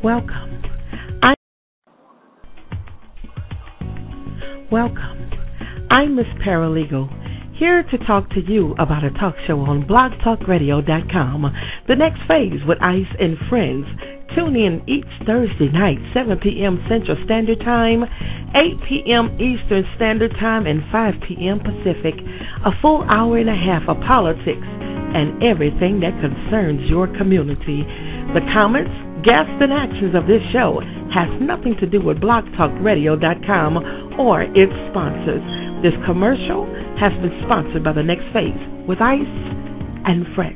Welcome. I Welcome. I'm Miss Paralegal, here to talk to you about a talk show on blogtalkradio.com. The next phase with Ice and Friends. Tune in each Thursday night, 7 p.m. Central Standard Time, 8 p.m. Eastern Standard Time, and 5 p.m. Pacific. A full hour and a half of politics and everything that concerns your community. The comments, guests, and actions of this show has nothing to do with blogtalkradio.com or its sponsors. This commercial has been sponsored by The Next Phase with Ice and Friends.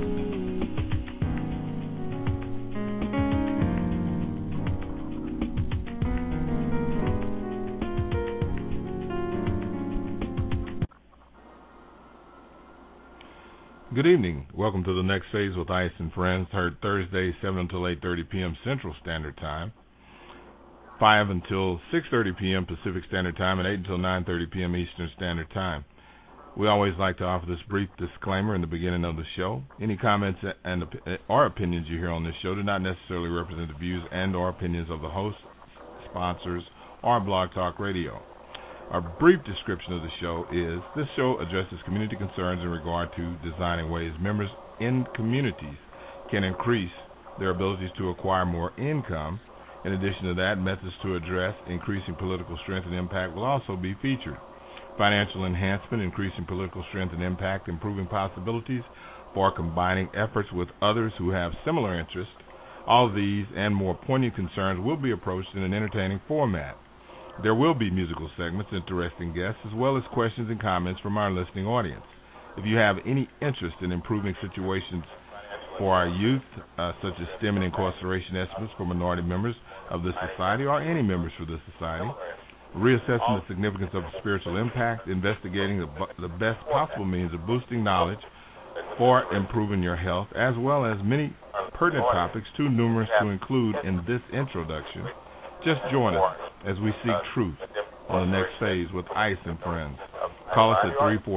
Good evening. Welcome to The Next Phase with Ice and Friends, heard Thursday, 7 until 8:30 p.m. Central Standard Time, 5 until 6:30 p.m. Pacific Standard Time, and 8 until 9:30 p.m. Eastern Standard Time. We always like to offer this brief disclaimer in the beginning of the show. Any comments or opinions you hear on this show do not necessarily represent the views and or opinions of the host, sponsors, or Blog Talk Radio. A brief description of the show is, this show addresses community concerns in regard to designing ways members in communities can increase their abilities to acquire more income. In addition to that, methods to address increasing political strength and impact will also be featured. Financial enhancement, increasing political strength and impact, improving possibilities for combining efforts with others who have similar interests. All of these and more poignant concerns will be approached in an entertaining format. There will be musical segments, interesting guests, as well as questions and comments from our listening audience. If you have any interest in improving situations for our youth, such as STEM and incarceration estimates for minority members of the society or any members for the society, reassessing the significance of spiritual impact, investigating the best possible means of boosting knowledge for improving your health, as well as many pertinent topics too numerous to include in this introduction, just join us as we seek truth on The Next Phase with Ice and Friends. Call us at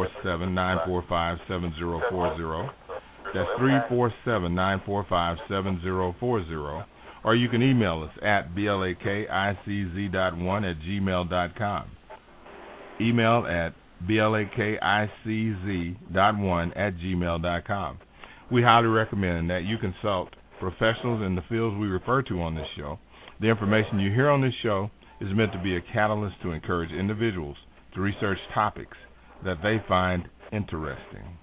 347-945-7040. That's 347-945-7040. Or you can email us at blakicz.1@gmail.com. Email at blakicz.1@gmail.com. We highly recommend that you consult professionals in the fields we refer to on this show. The information you hear on this show is meant to be a catalyst to encourage individuals to research topics that they find interesting.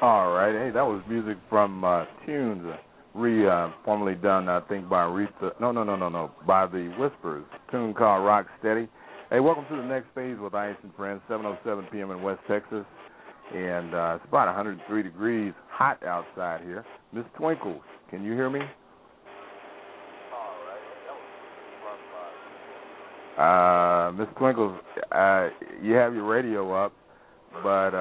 All right. Hey, that was music from Tunes, formerly done, I think, by Aretha. No, by the Whispers. Tune called Rock Steady. Hey, welcome to the next phase with Ice and Friends, 7:07 p.m. in West Texas. And it's about 103 degrees hot outside here. Miss Twinkles, can you hear me? Miss Twinkles, you have your radio up, but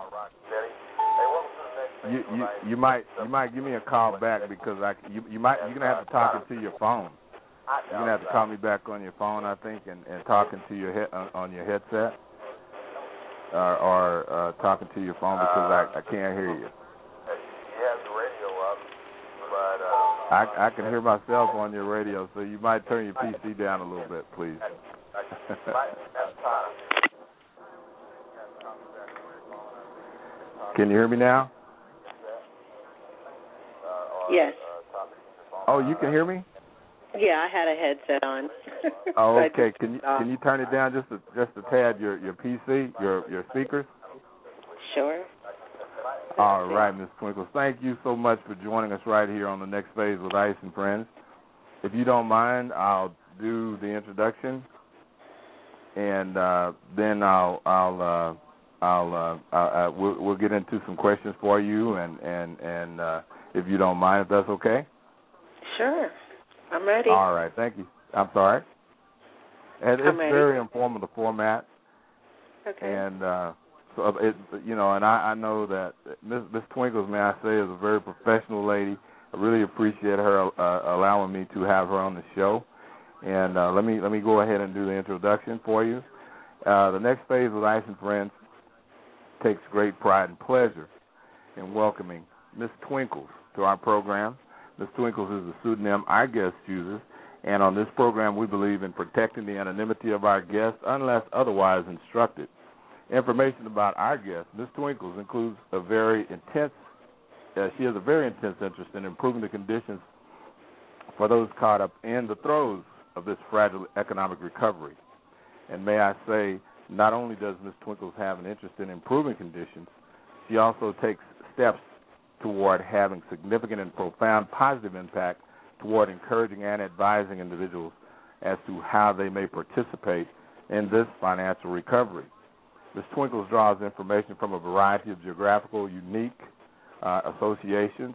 you might give me a call back because you're gonna have to talk into your phone. You're gonna have to call me back on your phone, I think, and talking to your on your headset, or talking to your phone because I can't hear you. You have the radio up, but I can hear myself on your radio, so you might turn your PC down a little bit, please. Can you hear me now? Yes. Oh, you can hear me? Yeah, I had a headset on. Oh, okay. Can you turn it down just a tad? Your PC, your speakers. Sure. All right, Ms. Twinkles. Thank you so much for joining us right here on the next phase with Ice and Friends. If you don't mind, I'll do the introduction, and then we'll get into some questions for you, and if you don't mind, if that's okay. Sure. I'm ready. All right, thank you. I'm sorry. And it's very informative format. Okay. And so and I know that Miss Twinkles, may I say, is a very professional lady. I really appreciate her allowing me to have her on the show. And let me go ahead and do the introduction for you. The next phase with Ice and Friends takes great pride and pleasure in welcoming Miss Twinkles to our program. Miss Twinkles is the pseudonym our guest chooses, and on this program we believe in protecting the anonymity of our guests unless otherwise instructed. Information about our guest, Miss Twinkles, includes she has a very intense interest in improving the conditions for those caught up in the throes of this fragile economic recovery. And may I say, not only does Miss Twinkles have an interest in improving conditions, she also takes steps toward having significant and profound positive impact toward encouraging and advising individuals as to how they may participate in this financial recovery. Ms. Twinkles draws information from a variety of geographically unique associations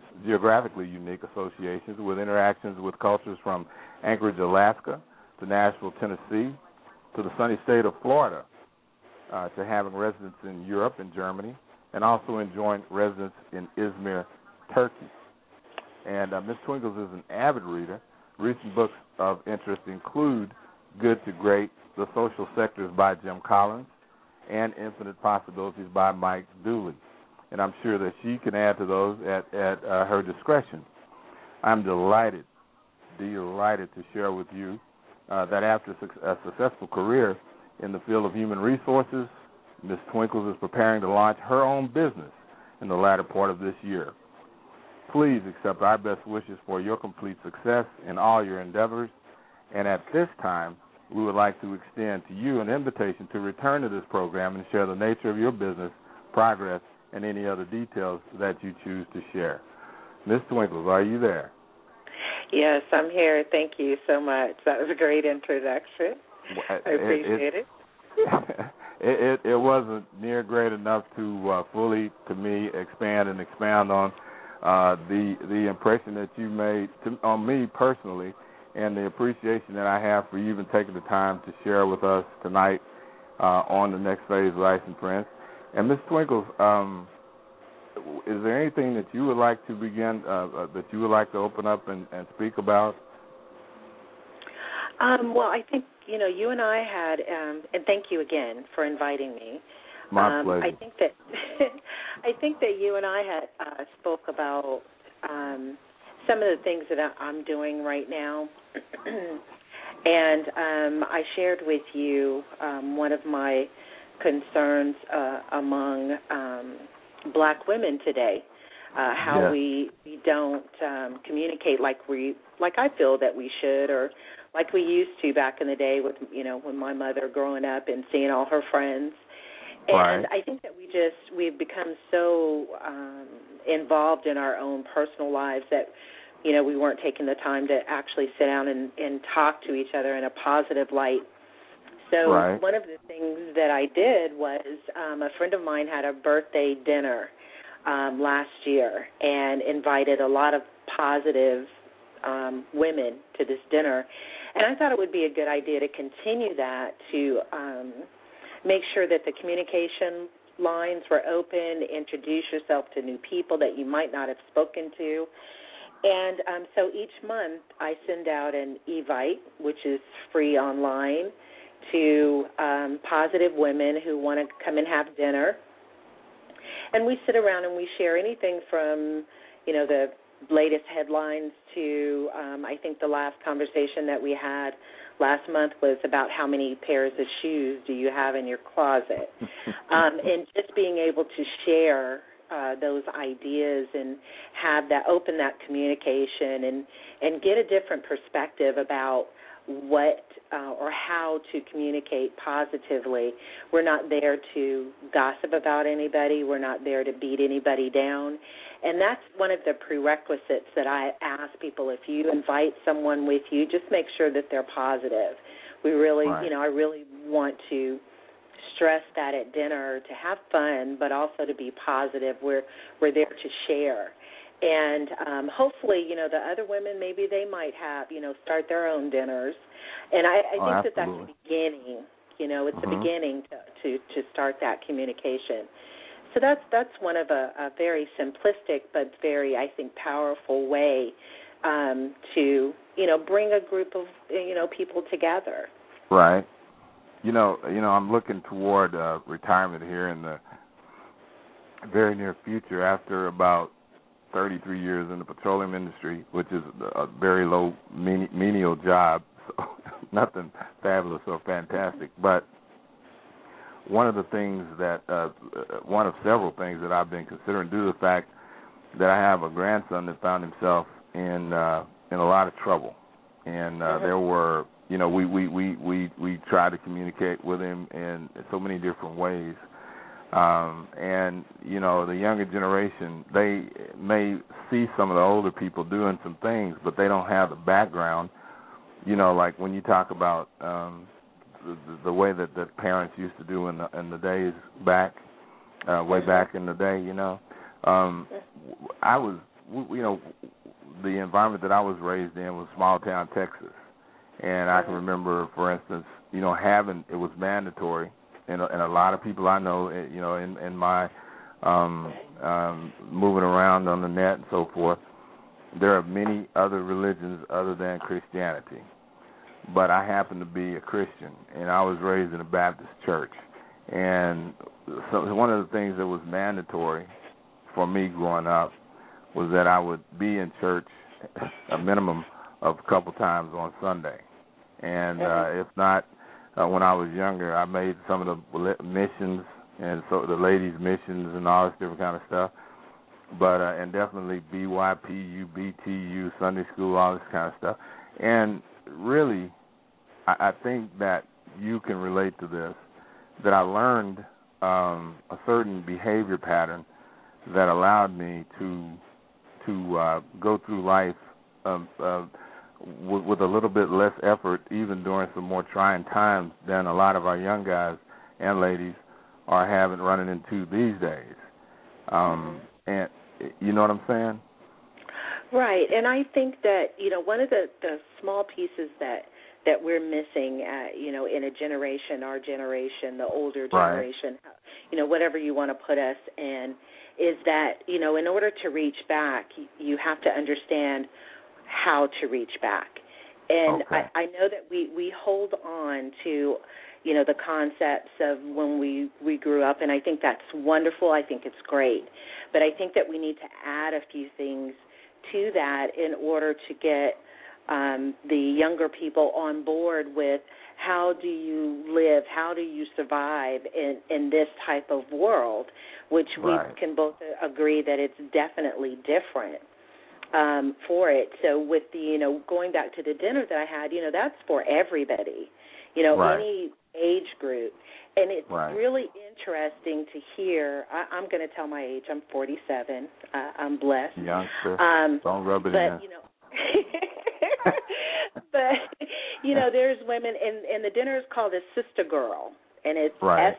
with interactions with cultures from Anchorage, Alaska, to Nashville, Tennessee, to the sunny state of Florida, to having residence in Europe and Germany, and also enjoying residence in Izmir, Turkey. And Ms. Twinkles is an avid reader. Recent books of interest include Good to Great, The Social Sectors by Jim Collins, and Infinite Possibilities by Mike Dooley. And I'm sure that she can add to those at her discretion. I'm delighted to share with you that after a successful career in the field of human resources, Ms. Twinkles is preparing to launch her own business in the latter part of this year. Please accept our best wishes for your complete success in all your endeavors. And at this time, we would like to extend to you an invitation to return to this program and share the nature of your business, progress, and any other details that you choose to share. Ms. Twinkles, are you there? Yes, I'm here. Thank you so much. That was a great introduction. I appreciate it. It wasn't near great enough to fully, to me, expound on the impression that you made on me personally, and the appreciation that I have for you even taking the time to share with us tonight on the next phase of Ice and Friends. And Ms. Twinkles, is there anything that you would like to begin, that you would like to open up and speak about? Well, I think, you and I had, and thank you again for inviting me. My pleasure. I think that you and I had spoke about some of the things that I'm doing right now. And I shared with you one of my concerns among black women today, how we don't communicate like I feel that we should, or like we used to back in the day with, when my mother growing up and seeing all her friends. And I think that we've become so involved in our own personal lives that, we weren't taking the time to actually sit down and talk to each other in a positive light. So one of the things that I did was a friend of mine had a birthday dinner last year and invited a lot of positive women to this dinner. And I thought it would be a good idea to continue that, to make sure that the communication lines were open, introduce yourself to new people that you might not have spoken to. And so each month I send out an Evite, which is free online, to positive women who want to come and have dinner. And we sit around and we share anything from, the latest headlines to, I think the last conversation that we had last month was about how many pairs of shoes do you have in your closet. And just being able to share those ideas and open that communication and get a different perspective about what or how to communicate positively. We're not there to gossip about anybody. We're not there to beat anybody down. And that's one of the prerequisites that I ask people. If you invite someone with you, just make sure that they're positive. We really, I really want to stress that at dinner, to have fun, but also to be positive. We're there to share. And hopefully, the other women, maybe they might have, start their own dinners. And I think that's the beginning. It's the beginning to start that communication. So that's one of a very simplistic but very, I think, powerful way to, bring a group of, people together. Right. I'm looking toward retirement here in the very near future after about 33 years in the petroleum industry, which is a very low menial job, so nothing fabulous or fantastic. But one of several things that I've been considering, due to the fact that I have a grandson that found himself in a lot of trouble, and there were, we tried to communicate with him in so many different ways. And, the younger generation, they may see some of the older people doing some things, but they don't have the background, like when you talk about the way that the parents used to do in the days back, way back in the day, I was, the environment that I was raised in was small town Texas. And I can remember, for instance, it was mandatory. And a lot of people I know, in my moving around on the net and so forth, there are many other religions other than Christianity. But I happen to be a Christian, and I was raised in a Baptist church. And so one of the things that was mandatory for me growing up was that I would be in church a minimum of a couple times on Sunday. And if not, when I was younger, I made some of the missions, and so the ladies' missions and all this different kind of stuff. But and definitely BYPU, BTU, Sunday school, all this kind of stuff. And really, I think that you can relate to this, that I learned a certain behavior pattern that allowed me to go through life with a little bit less effort, even during some more trying times than a lot of our young guys and ladies are running into these days. And you know what I'm saying? Right. And I think that, one of the small pieces that we're missing, in a generation, our generation, the older generation, whatever you want to put us in, is that, in order to reach back, you have to understand how to reach back. And I know that we hold on to, the concepts of when we grew up, and I think that's wonderful. I think it's great. But I think that we need to add a few things to that in order to get the younger people on board with how do you live, how do you survive in this type of world, which we can both agree that it's definitely different for it. So with the, going back to the dinner that I had, that's for everybody, any age group. And it's really interesting to hear. I'm going to tell my age. I'm 47. I'm blessed. Youngster. Don't rub it in. You know, but, you know, there's women, and the dinner is called a Sister Girl, and it's right.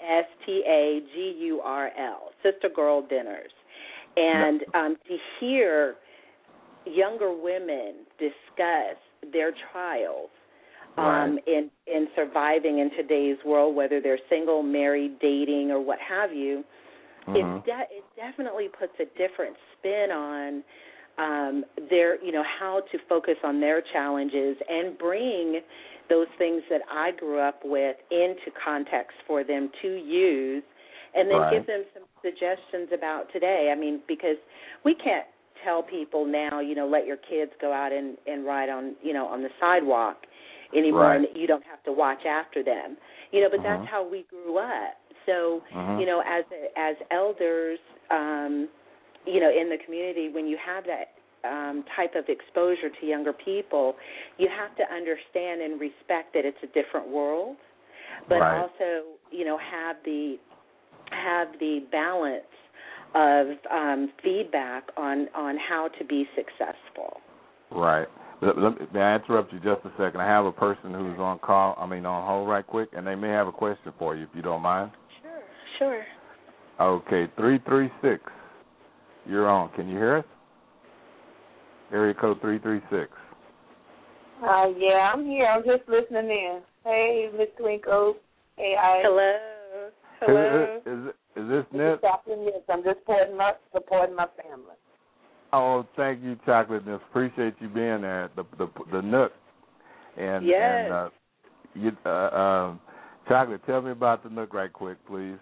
SISTAGURL, Sister Girl Dinners. And to hear younger women discuss their trials in surviving in today's world, whether they're single, married, dating, or what have you, it definitely puts a different spin on their, you know, how to focus on their challenges and bring those things that I grew up with into context for them to use, and then give them some suggestions about today. I mean, because we can't tell people now, you know, let your kids go out and ride on, you know, on the sidewalk anymore, and you don't have to watch after them, you know. But that's how we grew up. So, you know, as elders, you know, in the community, when you have that type of exposure to younger people, you have to understand and respect that it's a different world, but also, you know, have the balance of feedback on how to be successful. Right. May I interrupt you just a second? I have a person who's on hold right quick, and they may have a question for you, if you don't mind. Sure. Okay, 336. You're on. Can you hear us? Area code 336. Yeah, I'm here. I'm just listening in. Hey, Miss Twinkle. Hey, Hello. Is this Nip? I'm just supporting my family. Oh, thank you, Chocolate Nips. Appreciate you being there. The Nook. And Chocolate, tell me about the Nook right quick, please.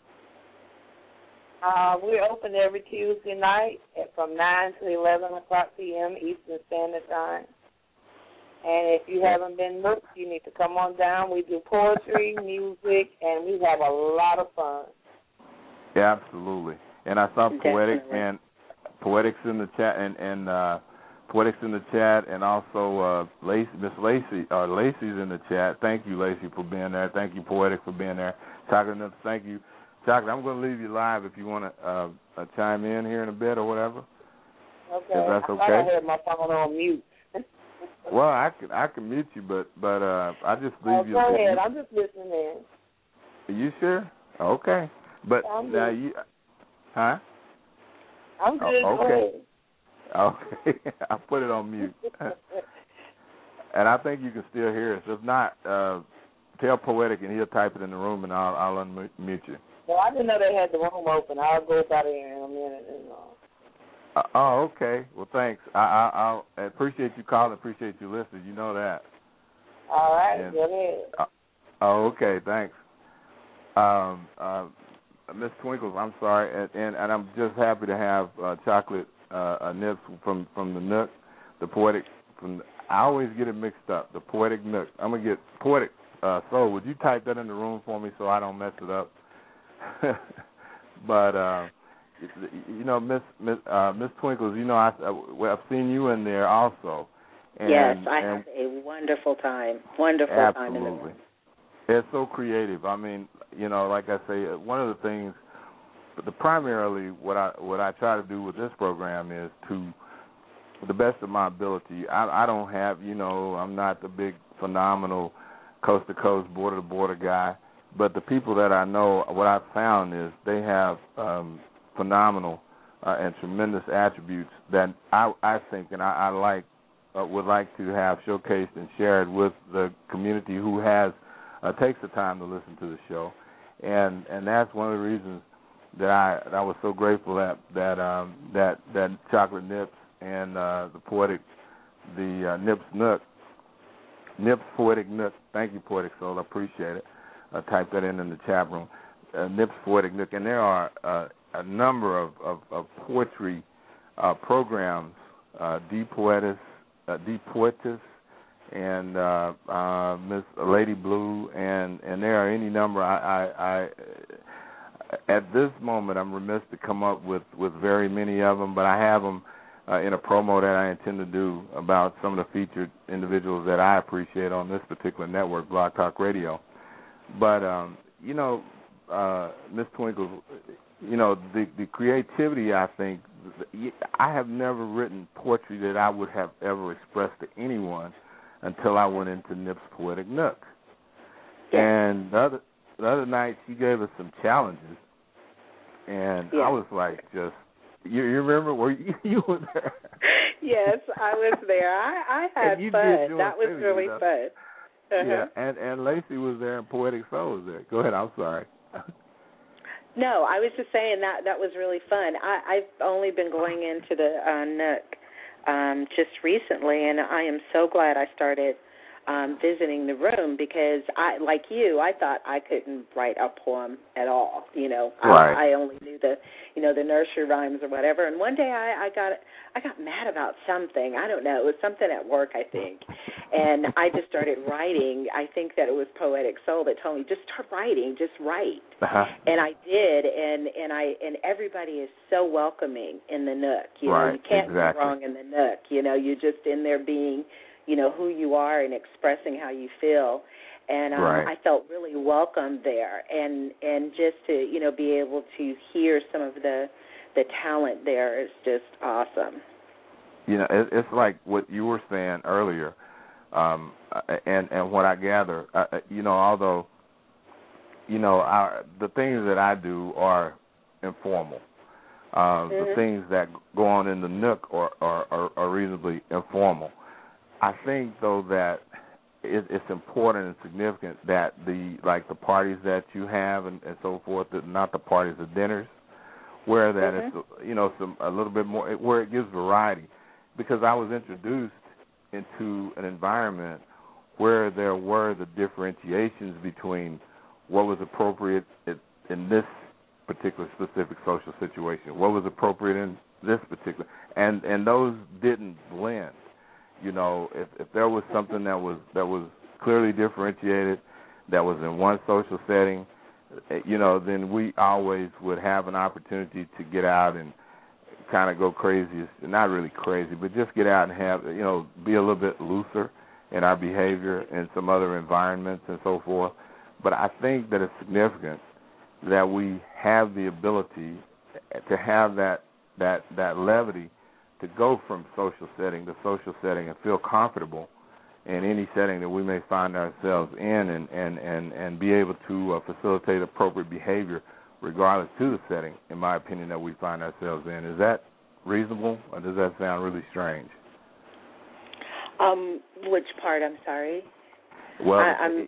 We're open every Tuesday night from 9 to 11 o'clock p.m. Eastern Standard Time. And if you haven't been Nooked, you need to come on down. We do poetry, music, and we have a lot of fun. Yeah, absolutely. And I saw Poetics in the chat, and Poetics in the chat, and also Miss Lacey. Lacey's in the chat. Thank you, Lacey, for being there. Thank you, Poetic, for being there. Chocolate Nips, thank you. Chocolate, I'm going to leave you live if you want to chime in here in a bit or whatever. Okay. If that's okay. I had my phone on mute. Well, I can mute you, but I just leave you. Go ahead. I'm just listening in. Are you sure? Okay. But now you, huh? I'm good. Okay. Okay. I put it on mute. And I think you can still hear us. If not, tell Poetic and he'll type it in the room, and I'll unmute you. Well, I didn't know they had the room open. I'll go out there in a minute. Okay. Well, thanks. I appreciate you calling. Appreciate you listening. You know that. All right. Go ahead. Okay. Thanks. Miss Twinkles, I'm sorry, and I'm just happy to have Chocolate Nips from the Nook, the Poetic. I always get it mixed up. The Poetic Nook. I'm gonna get Poetic. So would you type that in the room for me so I don't mess it up? But you know, Miss Twinkles, you know, I've seen you in there also. And, yes, I have a wonderful time. Wonderful time in the room. It's so creative. I mean, you know, like I say, one of the things, primarily what I try to do with this program is to the best of my ability. I don't have, you know, I'm not the big phenomenal coast-to-coast, border-to-border guy, but the people that I know, what I've found is they have phenomenal and tremendous attributes that I think and I like would like to have showcased and shared with the community who has takes the time to listen to the show, and that's one of the reasons that I was so grateful that Chocolate Nips and the Poetic, the Nips Nook, Nips Poetic Nook. Thank you, Poetic Soul. I appreciate it. Type that in the chat room. Nips Poetic Nook, and there are a number of poetry programs, D Poetess, and Miss Lady Blue, and there are any number. I at this moment I'm remiss to come up with very many of them, but I have them in a promo that I intend to do about some of the featured individuals that I appreciate on this particular network, Blog Talk Radio. But you know, Miss Twinkle, the creativity, I think, I have never written poetry that I would have ever expressed to anyone until I went into Nip's Poetic Nook. And the other night she gave us some challenges, and I was like, just, you remember? Were you were there? Yes, I was there. I had fun. That was really fun. Yeah, and Lacey was there, and Poetic Soul was there. Go ahead. I'm sorry. No, I was just saying that was really fun. I've only been going into the Nook just recently, and I am so glad I started visiting the room because like you, I thought I couldn't write a poem at all. Right. I only knew the nursery rhymes or whatever. And one day I got mad about something. I don't know. It was something at work, I think. And I just started writing. I think that it was Poetic Soul that told me, just start writing, just write. And I did, and everybody is so welcoming in the Nook. You can't go wrong in the Nook. You're just in there being, who you are and expressing how you feel. And I felt really welcome there, and just to be able to hear some of the talent there is just awesome. It's like what you were saying earlier, and what I gather, although the things that I do are informal. The things that go on in the Nook are reasonably informal. I think, though, that it's important and significant that the parties that you have and so forth, not the parties, the dinners, where that it's a little bit more, where it gives variety, because I was introduced into an environment where there were the differentiations between what was appropriate in this particular specific social situation, what was appropriate in this particular, and those didn't blend. If there was something that was clearly differentiated, that was in one social setting, then we always would have an opportunity to get out and kind of go crazy. Not really crazy, but just get out and have, be a little bit looser in our behavior in some other environments and so forth. But I think that it's significant that we have the ability to have that levity to go from social setting to social setting and feel comfortable in any setting that we may find ourselves in, and be able to facilitate appropriate behavior regardless to the setting, in my opinion, that we find ourselves in. Is that reasonable, or does that sound really strange? Which part? I'm sorry. Well,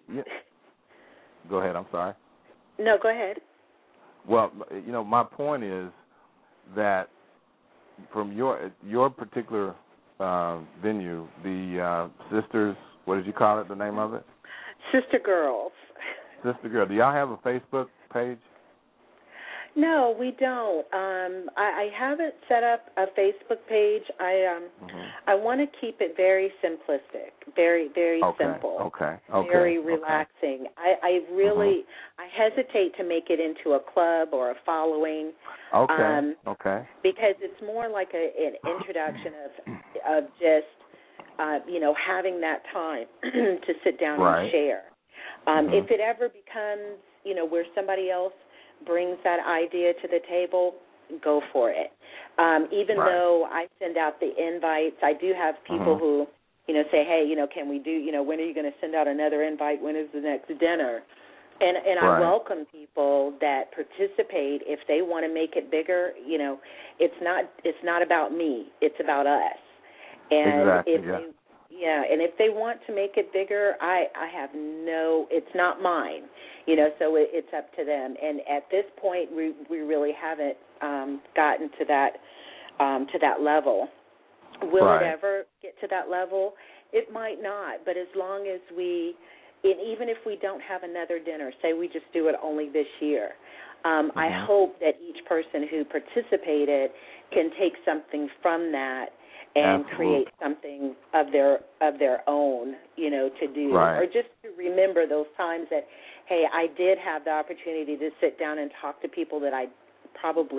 go ahead. I'm sorry. No, go ahead. Well, my point is that from your particular venue, the Sisters, what did you call it, the name of it? Sister Girls. Sister Girl. Do y'all have a Facebook page? No, we don't. I haven't set up a Facebook page. I want to keep it very simplistic, very simple, very relaxing. I really I hesitate to make it into a club or a following. Because it's more like an introduction of just having that time to sit down and share. If it ever becomes where somebody else brings that idea to the table, go for it. Even though I send out the invites, I do have people who, say, hey, can we do, when are you going to send out another invite? When is the next dinner? And I welcome people that participate if they want to make it bigger. It's not about me. It's about us. And if they want to make it bigger, I have it's not mine. So it's up to them. And at this point, we really haven't gotten to that level. Will it ever get to that level? It might not. But as long as even if we don't have another dinner, say we just do it only this year, I hope that each person who participated can take something from that and create something of their own, to do, or just to remember those times that, hey, I did have the opportunity to sit down and talk to people that I probably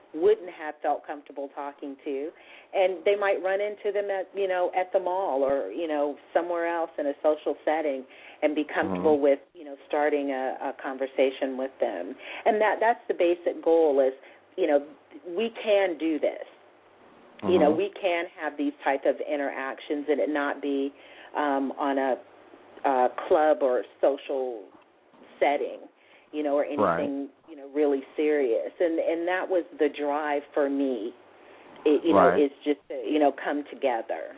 wouldn't have felt comfortable talking to, and they might run into them at the mall or somewhere else in a social setting and be comfortable with starting a conversation with them. And that's the basic goal is we can do this. We can have these type of interactions and it not be on a club or social setting, or anything, really serious. And that was the drive for me, is just to, come together.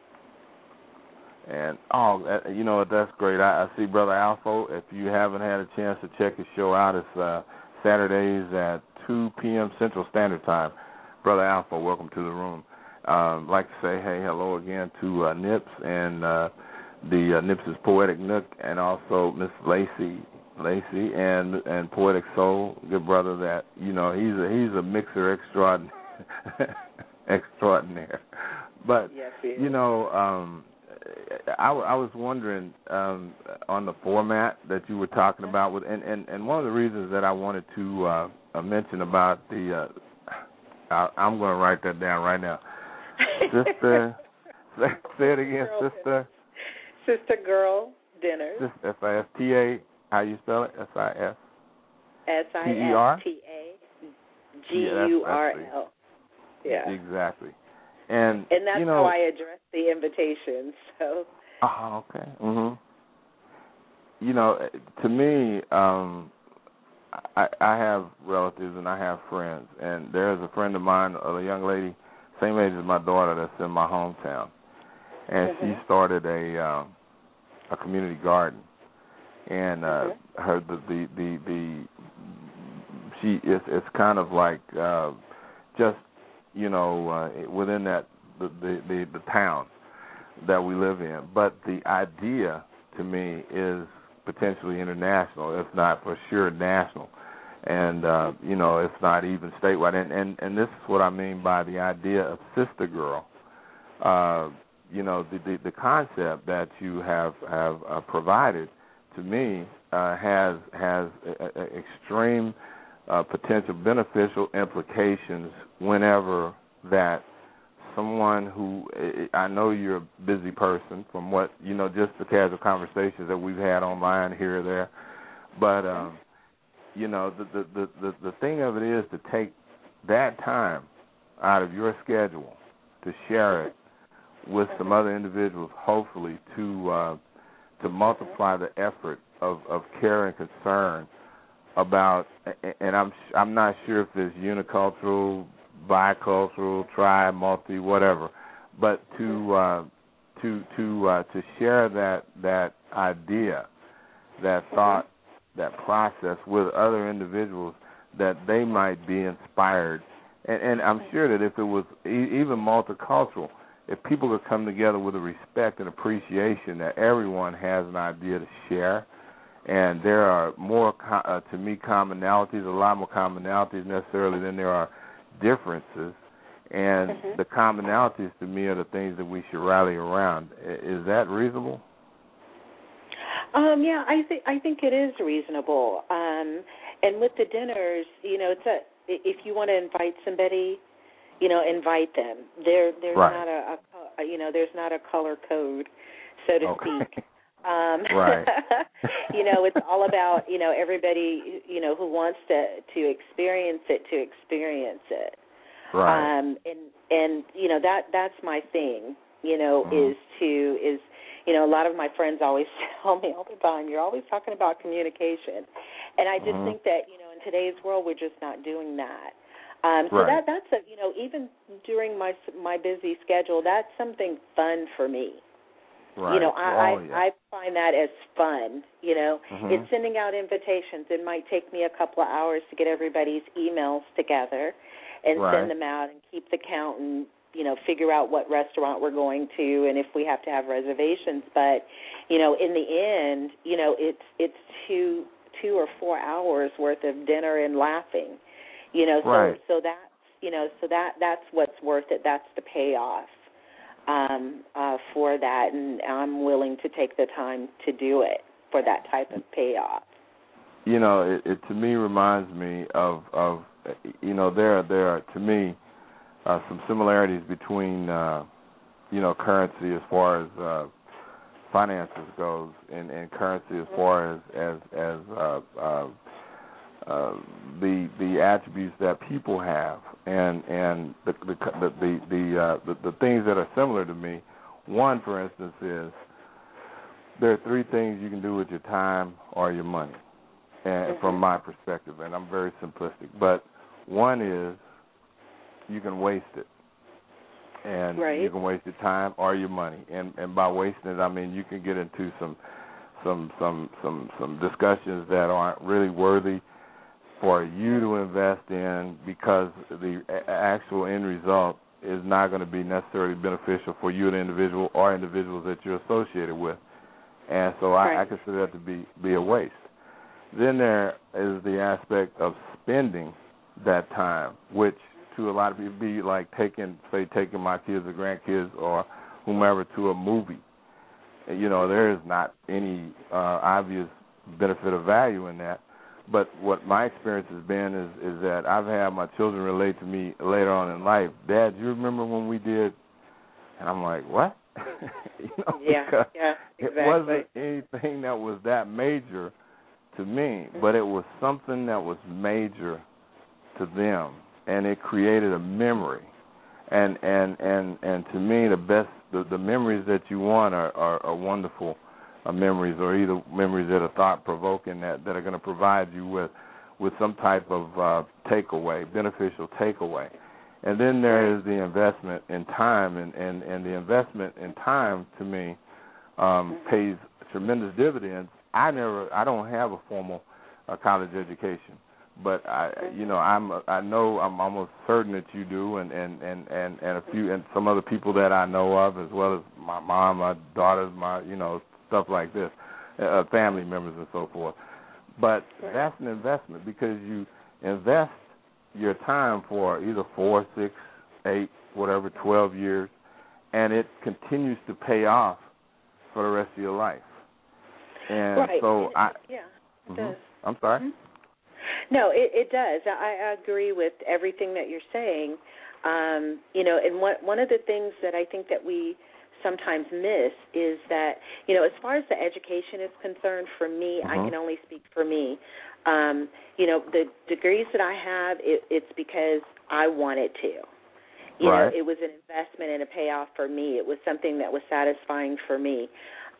And, that's great. I see Brother Alpha. If you haven't had a chance to check his show out, it's Saturdays at 2 p.m. Central Standard Time. Brother Alpha, welcome to the room. I'd like to say hello again to Nips and the Nips' Poetic Nook, and also Miss Lacey and Poetic Soul, good brother. That he's a mixer extraordinaire. But yes, I was wondering on the format that you were talking about with, and one of the reasons that I wanted to mention about the I'm going to write that down right now. Sister, say it again, sister. Sister Girl Dinners. SISTA. How you spell it? SIS. SISTAGURL. Yeah. Exactly. And that's how I address the invitations. So. Oh, okay. To me, I have relatives and I have friends, and there's a friend of mine, a young lady, same age as my daughter, that's in my hometown, and she started a community garden, and it's kind of like just within that the town that we live in, but the idea to me is potentially international, if not for sure national, and it's not even statewide. And this is what I mean by the idea of Sister Girl. The concept that you have provided to me has extreme potential beneficial implications whenever that someone who, I know you're a busy person from what, just the casual conversations that we've had online here or there, but, the thing of it is to take that time out of your schedule to share it with some other individuals, hopefully to multiply the effort of care and concern about, and I'm not sure if it's unicultural, bicultural, tri, multi, whatever, but to share that idea, that thought, that process with other individuals, that they might be inspired. And I'm sure that if it was even multicultural, if people could come together with a respect and appreciation that everyone has an idea to share, and there are more, to me, commonalities, a lot more commonalities necessarily than there are differences, and the commonalities to me are the things that we should rally around. Is that reasonable? Yeah, I think it is reasonable. And with the dinners, if you want to invite somebody, invite them. There's not there's not a color code, so to speak. Right. It's all about everybody who wants to experience it. Right. And that's my thing. Is a lot of my friends always tell me all the time, you're always talking about communication, and I just think that in today's world we're just not doing that. So that's even during my busy schedule, that's something fun for me. Right. I find that as fun. It's sending out invitations. It might take me a couple of hours to get everybody's emails together and send them out and keep the count and, figure out what restaurant we're going to and if we have to have reservations. But, in the end, it's 2 or 4 hours worth of dinner and laughing. So that's what's worth it. That's the payoff. For that, and I'm willing to take the time to do it for that type of payoff. It to me reminds me of there are to me some similarities between currency as far as finances goes, and currency as far as the attributes that people have, and the things that are similar to me. One, for instance, is there are three things you can do with your time or your money, and from my perspective, and I'm very simplistic. But one is you can waste it. And you can waste your time or your money, and by wasting it, I mean you can get into some discussions that aren't really worthy for you to invest in, because the actual end result is not going to be necessarily beneficial for you, the individual, or individuals that you're associated with, and so I consider that to be a waste. Then there is the aspect of spending that time, which to a lot of people be like taking my kids or grandkids or whomever to a movie. There is not any obvious benefit of value in that. But what my experience has been is that I've had my children relate to me later on in life, Dad, do you remember when we did? And I'm like, what? Exactly. It wasn't anything that was that major to me, but it was something that was major to them. And it created a memory, and to me the memories that you want are wonderful memories, or either memories that are thought provoking that are going to provide you with some type of takeaway, beneficial takeaway. And then there is the investment in time, and the investment in time to me pays tremendous dividends. I don't have a formal college education. But I'm almost certain that you do, and a few and some other people that I know of, as well as my mom, my daughters, my stuff like this, family members and so forth. But that's an investment, because you invest your time for either 4, 6, 8, whatever, 12 years, and it continues to pay off for the rest of your life. And so it does. I'm sorry. Mm-hmm. No, it does. I agree with everything that you're saying. And one of the things that I think that we sometimes miss is that, as far as the education is concerned, for me, I can only speak for me. The degrees that I have, it's because I wanted to. It was an investment and a payoff for me. It was something that was satisfying for me.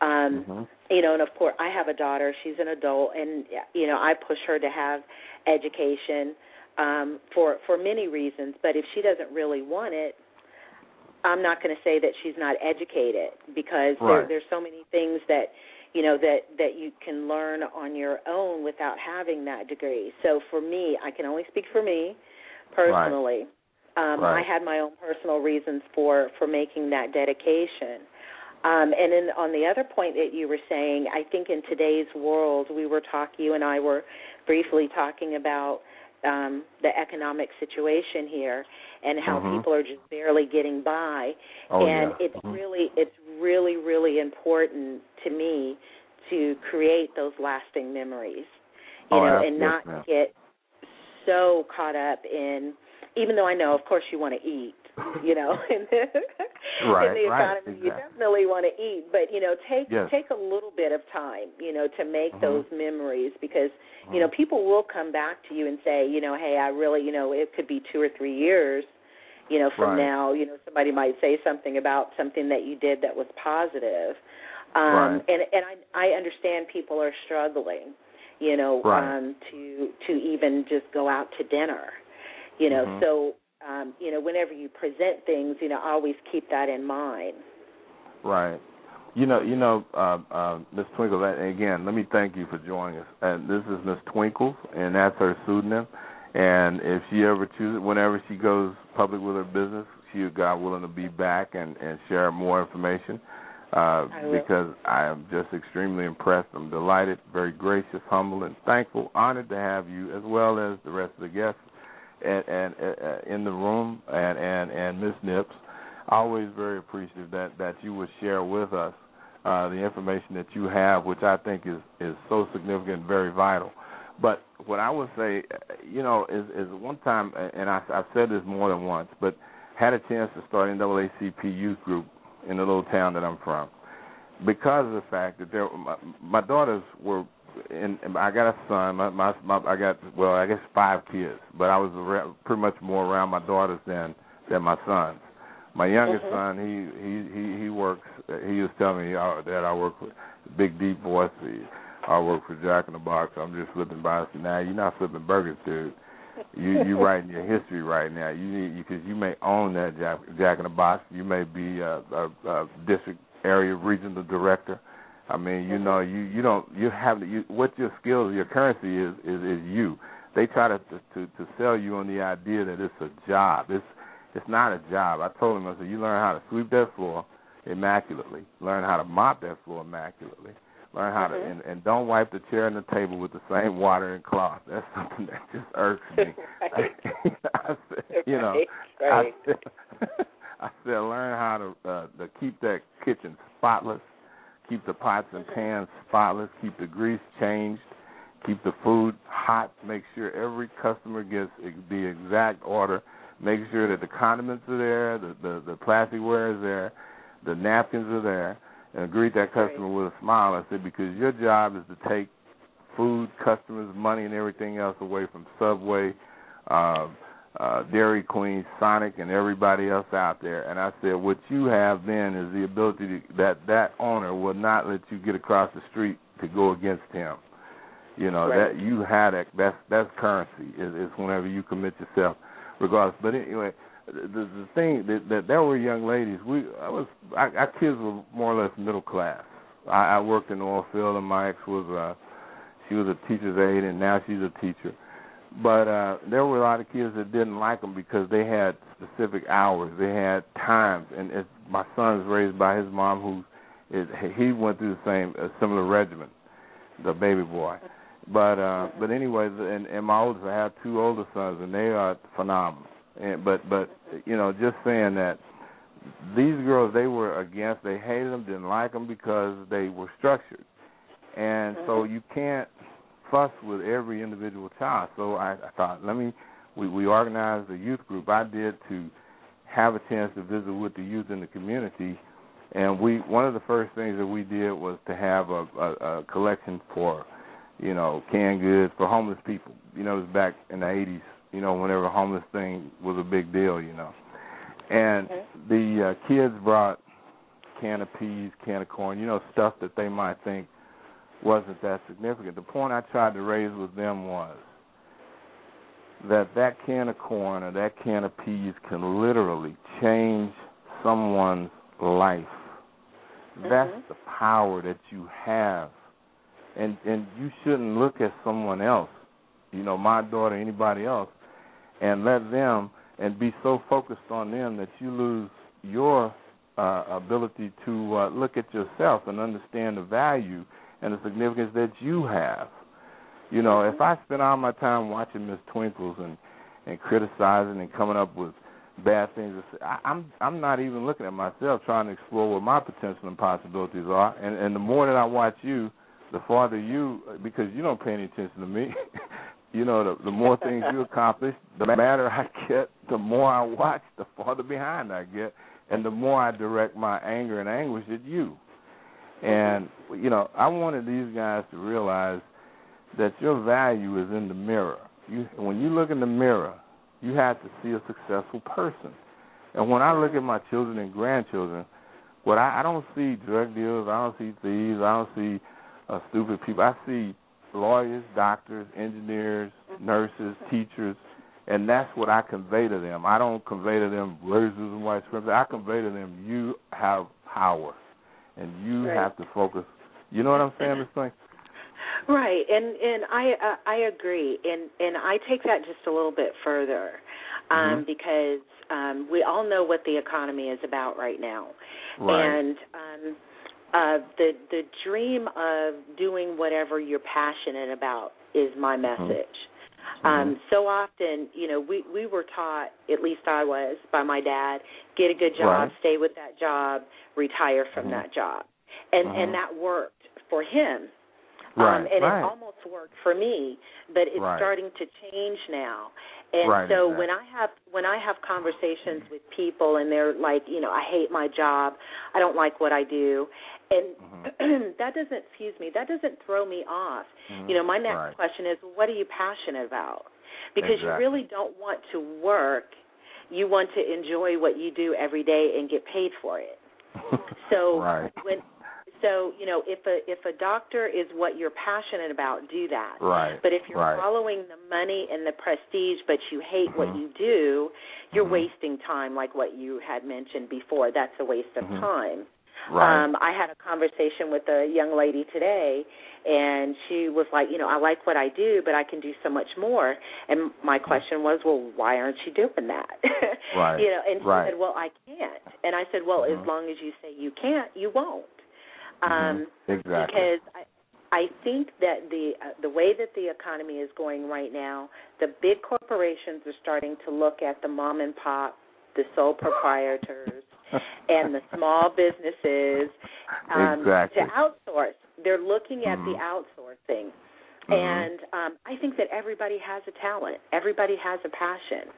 And of course, I have a daughter. She's an adult, and I push her to have education for many reasons. But if she doesn't really want it, I'm not going to say that she's not educated, because there's so many things that that you can learn on your own without having that degree. So for me, I can only speak for me personally. I had my own personal reasons for making that dedication. And then on the other point that you were saying, I think in today's world, you and I were briefly talking about the economic situation here and how people are just barely getting by. It's really, really important to me to create those lasting memories, and not get so caught up in, even though I know, of course, you want to eat, in the economy, you definitely want to eat, but, take a little bit of time, to make those memories, because, people will come back to you and say, hey, I really, it could be 2 or 3 years, from now, somebody might say something about something that you did that was positive. And I understand people are struggling, to even just go out to dinner, so, whenever you present things, always keep that in mind. Right. Miss Twinkles, again, let me thank you for joining us. And this is Miss Twinkles, and that's her pseudonym. And if she ever chooses, whenever she goes public with her business, she, God willing, to be back and share more information, because I am just extremely impressed. I'm delighted, very gracious, humble, and thankful, honored to have you, as well as the rest of the guests and in the room, and Miss Nips. Always very appreciative that you would share with us the information that you have, which I think is so significant and very vital. But what I would say, is one time, and I've said this more than once, but had a chance to start NAACP youth group in the little town that I'm from, because of the fact that my daughters were. I got a son. I guess 5 kids, but I was pretty much more around my daughters than my sons. My youngest son, he works. He was telling me that I work with Big Deep Voice. I work for Jack in the Box. I'm just flipping by. I said, "Nah, you're not flipping burgers, dude. You writing your history right now. Because you may own that Jack in the Box. You may be a district area regional director. I mean, what your skills, your currency is you. They try to sell you on the idea that it's a job. It's not a job. I told them, I said, you learn how to sweep that floor immaculately, learn how to mop that floor immaculately, learn how to and don't wipe the chair and the table with the same water and cloth. That's something that just irks me. I said, learn how to keep that kitchen spotless. Keep the pots and pans spotless. Keep the grease changed. Keep the food hot. Make sure every customer gets the exact order. Make sure that the condiments are there, the plasticware is there, the napkins are there, and greet that customer with a smile. I said, because your job is to take food, customers, money, and everything else away from Subway, Dairy Queen, Sonic, and everybody else out there. And I said, what you have then is the ability that owner will not let you get across the street to go against him. That you had that's currency. Is whenever you commit yourself, regardless. But anyway, the thing that there were young ladies. Our kids were more or less middle class. I worked in the oil field, and my ex was she was a teacher's aide, and now she's a teacher. But there were a lot of kids that didn't like them because they had specific hours. They had times. And my son is raised by his mom, he went through a similar regimen, the baby boy. But anyway, and my oldest, I have 2 older sons, and they are phenomenal. But just saying that these girls, they were against, they hated them, didn't like them because they were structured. And so you can't fuss with every individual child. So I thought, we organized a youth group. I did to have a chance to visit with the youth in the community, and one of the first things that we did was to have a collection for, canned goods for homeless people. It was back in the 80s, whenever homeless thing was a big deal, And the kids brought can of peas, can of corn, stuff that they might think wasn't that significant. The point I tried to raise with them was that can of corn or that can of peas can literally change someone's life. That's the power that you have. And you shouldn't look at someone else, my daughter, anybody else, and let them and be so focused on them that you lose your ability to look at yourself and understand the value and the significance that you have. If I spend all my time watching Miss Twinkles and criticizing and coming up with bad things, I'm not even looking at myself, trying to explore what my potential and possibilities are. And the more that I watch you, the farther because you don't pay any attention to me, the more things you accomplish, the madder I get, the more I watch, the farther behind I get, and the more I direct my anger and anguish at you. And, I wanted these guys to realize that your value is in the mirror. When you look in the mirror, you have to see a successful person. And when I look at my children and grandchildren, I don't see drug dealers, I don't see thieves, I don't see stupid people. I see lawyers, doctors, engineers, nurses, teachers, and that's what I convey to them. I don't convey to them razors and white scripts. I convey to them, you have power. And you have to focus. You know what I'm saying, Ms. Frank? Right, and I agree, and I take that just a little bit further, because we all know what the economy is about right now, and the dream of doing whatever you're passionate about is my message. So often, we were taught, at least I was, by my dad, get a good job, stay with that job, retire from that job. And that worked for him. And it almost worked for me, but it's starting to change now. And so when I have conversations with people and they're like, you know, I hate my job, I don't like what I do, and that doesn't throw me off. You know, my next question is, well, what are you passionate about? Because you really don't want to work. You want to enjoy what you do every day and get paid for it. So So, you know, if a doctor is what you're passionate about, do that. Right. But if you're following the money and the prestige, but you hate what you do, you're wasting time, like what you had mentioned before. That's a waste of time. Right. I had a conversation with a young lady today, and she was like, you know, I like what I do, but I can do so much more. And my question was, well, why aren't you doing that? Right. You know, and she said, well, I can't. And I said, well, as long as you say you can't, you won't. Exactly. Because I think that the way that the economy is going right now, the big corporations are starting to look at the mom and pop, the sole proprietors, and the small businesses to outsource. They're looking at the outsourcing. And I think that everybody has a talent. Everybody has a passion.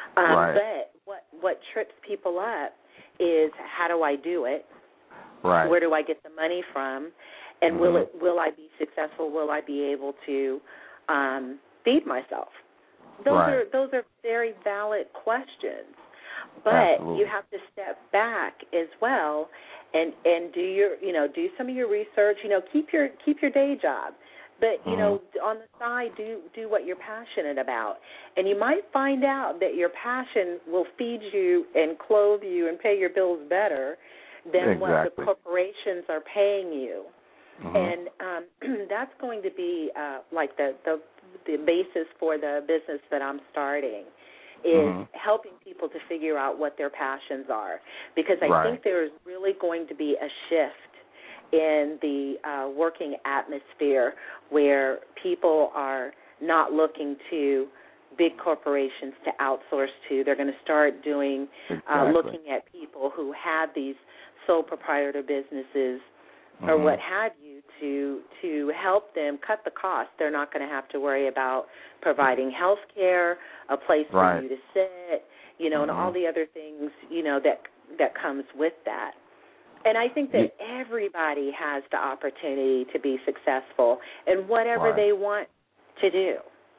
But what trips people up is, how do I do it? Right. Where do I get the money from? And will I be successful? Will I be able to feed myself? Those are very valid questions. But you have to step back as well and do some of your research. You know, keep your day job, but you know, on the side, do what you're passionate about, and you might find out that your passion will feed you and clothe you and pay your bills better than what the corporations are paying you. And that's going to be like the basis for the business that I'm starting, is helping people to figure out what their passions are. Because I think there's really going to be a shift in the working atmosphere where people are not looking to big corporations to outsource to. They're going to start doing, looking at people who have these sole proprietor businesses or what have you to help them cut the cost. They're not going to have to worry about providing health care, a place for you to sit, you know, and all the other things, you know, that comes with that. And I think that everybody has the opportunity to be successful in whatever they want to do.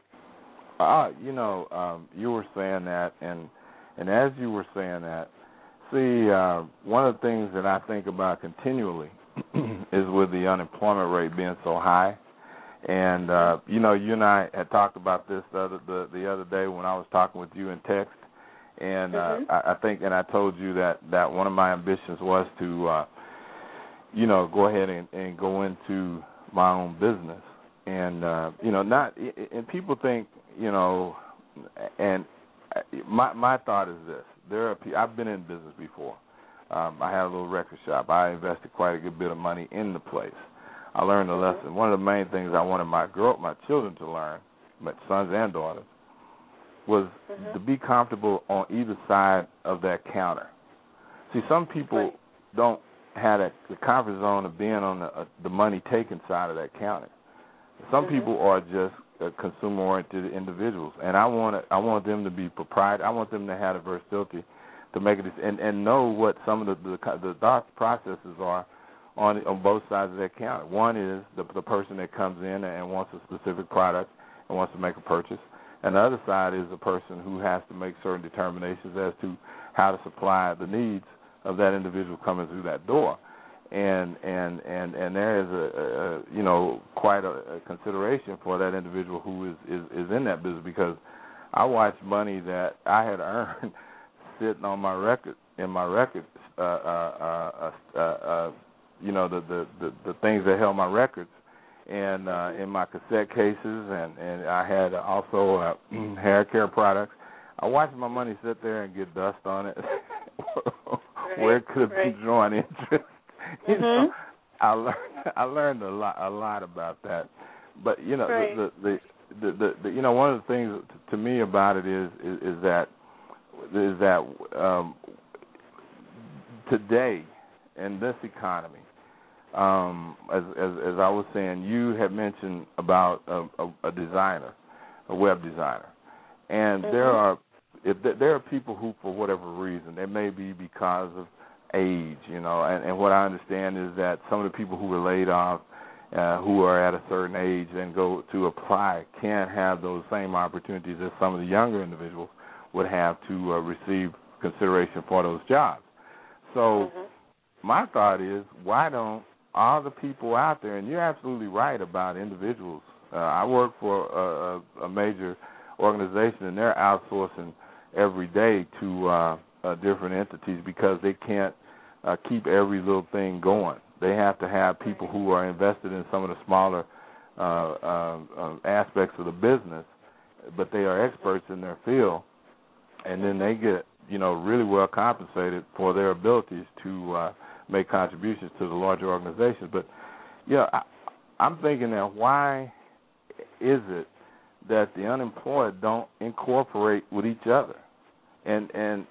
You know, you were saying that, and as you were saying that, see, one of the things that I think about continually is with the unemployment rate being so high. And, you know, you and I had talked about this the other day when I was talking with you in text. And I think, and I told you that one of my ambitions was to, you know, go ahead and go into my own business. And, you know, and people think, you know, and my thought is this. I've been in business before. I had a little record shop. I invested quite a good bit of money in the place. I learned a lesson. One of the main things I wanted my children to learn, my sons and daughters, was to be comfortable on either side of that counter. See, some people don't have the comfort zone of being on the money-taking side of that counter. Some people are just consumer-oriented individuals, and I want them to be proprietary. I want them to have the versatility to make it and know what some of the thought processes are on both sides of that counter. One is the person that comes in and wants a specific product and wants to make a purchase, and the other side is the person who has to make certain determinations as to how to supply the needs of that individual coming through that door. And there is a you know, quite a consideration for that individual who is in that business, because I watched money that I had earned sitting on my record, in my records, you know, the things that held my records, and in my cassette cases, and I had also hair care products. I watched my money sit there and get dust on it, where it could have been drawing interest. You know, I learned a lot about that. But you know, the you know, one of the things to me about it is that today in this economy, as I was saying, you had mentioned about a designer, a web designer, and there are people who, for whatever reason, it may be because of age, and what I understand is that some of the people who were laid off, who are at a certain age and go to apply, can't have those same opportunities as some of the younger individuals would have to receive consideration for those jobs. So my thought is, why don't all the people out there, and you're absolutely right about individuals. I work for a major organization, and they're outsourcing every day to different entities because they can't keep every little thing going. They have to have people who are invested in some of the smaller aspects of the business, but they are experts in their field, and then they get, really well compensated for their abilities to make contributions to the larger organizations. But, I'm thinking that why is it that the unemployed don't incorporate with each other and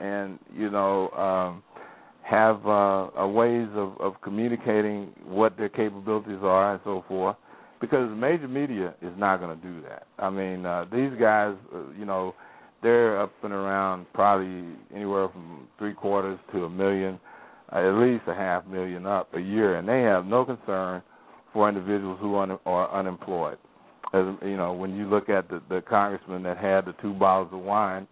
have ways of communicating what their capabilities are and so forth? Because major media is not going to do that. I mean, these guys, they're up and around probably anywhere from $750,000 to $1 million, at least $500,000 up a year, and they have no concern for individuals who are unemployed. As when you look at the congressman that had the 2 bottles of wine,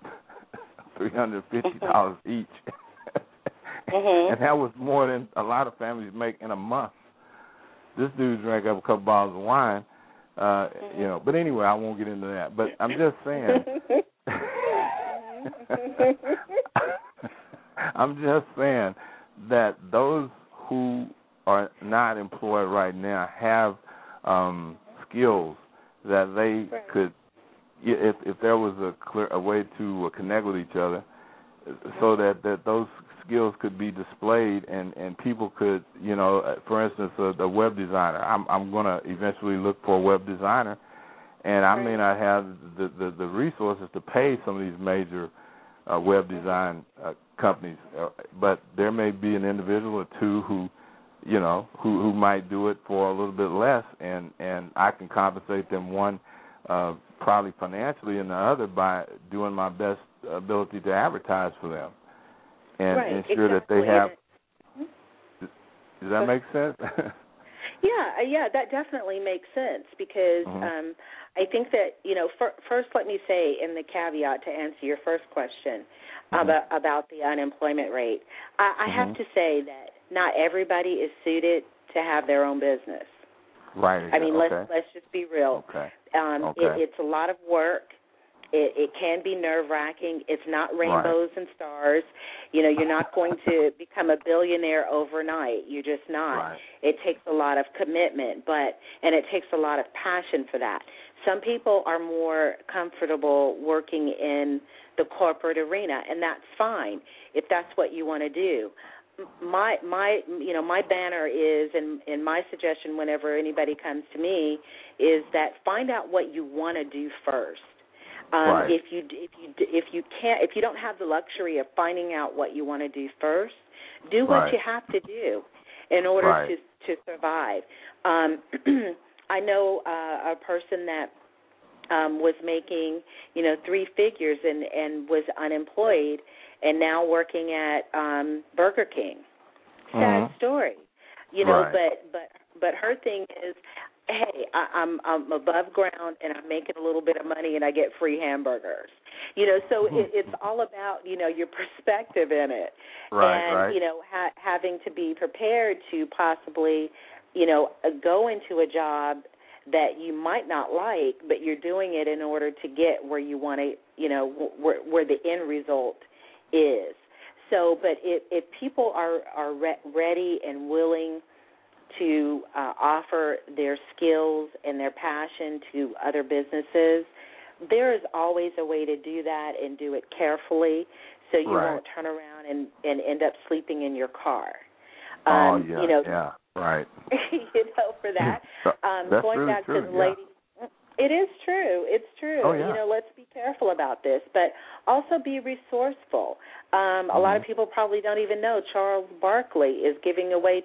$350 each, and that was more than a lot of families make in a month. This dude drank up a couple bottles of wine, But anyway, I won't get into that. But I'm just saying. I'm just saying that those who are not employed right now have skills that they could, if there was a way to connect with each other, so that those skills could be displayed and people could, for instance, a web designer. I'm going to eventually look for a web designer, and I may not have the resources to pay some of these major web design companies, but there may be an individual or two who might do it for a little bit less, and I can compensate them, one probably financially, and the other by doing my best ability to advertise for them and ensure that they have. Does that make sense? Yeah, that definitely makes sense because I think that, first let me say in the caveat to answer your first question about the unemployment rate, I have to say that not everybody is suited to have their own business. Right. I mean, let's just be real. Okay. It's a lot of work. It can be nerve-wracking. It's not rainbows and stars. You're not going to become a billionaire overnight. You're just not. Right. It takes a lot of commitment, and it takes a lot of passion for that. Some people are more comfortable working in the corporate arena, and that's fine if that's what you want to do. My banner is, and my suggestion whenever anybody comes to me is that find out what you want to do first. If you don't have the luxury of finding out what you want to do first, do what you have to do in order to survive. I know a person that was making 3 figures and was unemployed and now working at Burger King. Sad story, but her thing is, hey, I'm above ground and I'm making a little bit of money and I get free hamburgers. So it's all about, your perspective in it. Having to be prepared to possibly, go into a job that you might not like, but you're doing it in order to get where you want to, where the end result is. So, but if people are ready and willing to offer their skills and their passion to other businesses, there is always a way to do that and do it carefully so you won't turn around and end up sleeping in your car. Right. For that. That's going really back true, to the lady, it is true. It's true. Oh, yeah. Let's be careful. careful about this, but also be resourceful. A lot of people probably don't even know Charles Barkley is giving away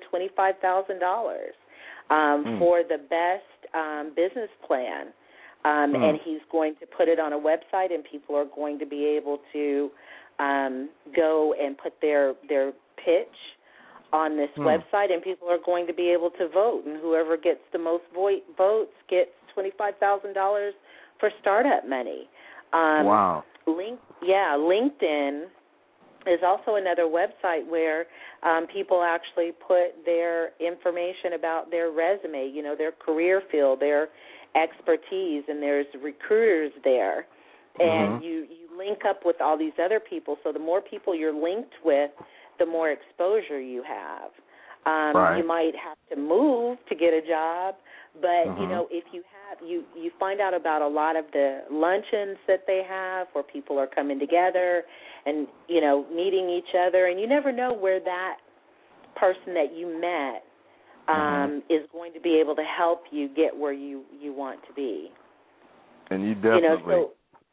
$25,000 for the best business plan, and he's going to put it on a website, and people are going to be able to go and put their pitch on this website, and people are going to be able to vote, and whoever gets the most votes gets $25,000 for startup money. Wow. LinkedIn is also another website where people actually put their information about their resume, their career field, their expertise, and there's recruiters there. And you link up with all these other people, so the more people you're linked with, the more exposure you have. Right. You might have to move to get a job, but if you have, you find out about a lot of the luncheons that they have where people are coming together and meeting each other, and you never know where that person that you met is going to be able to help you get where you want to be. And you definitely.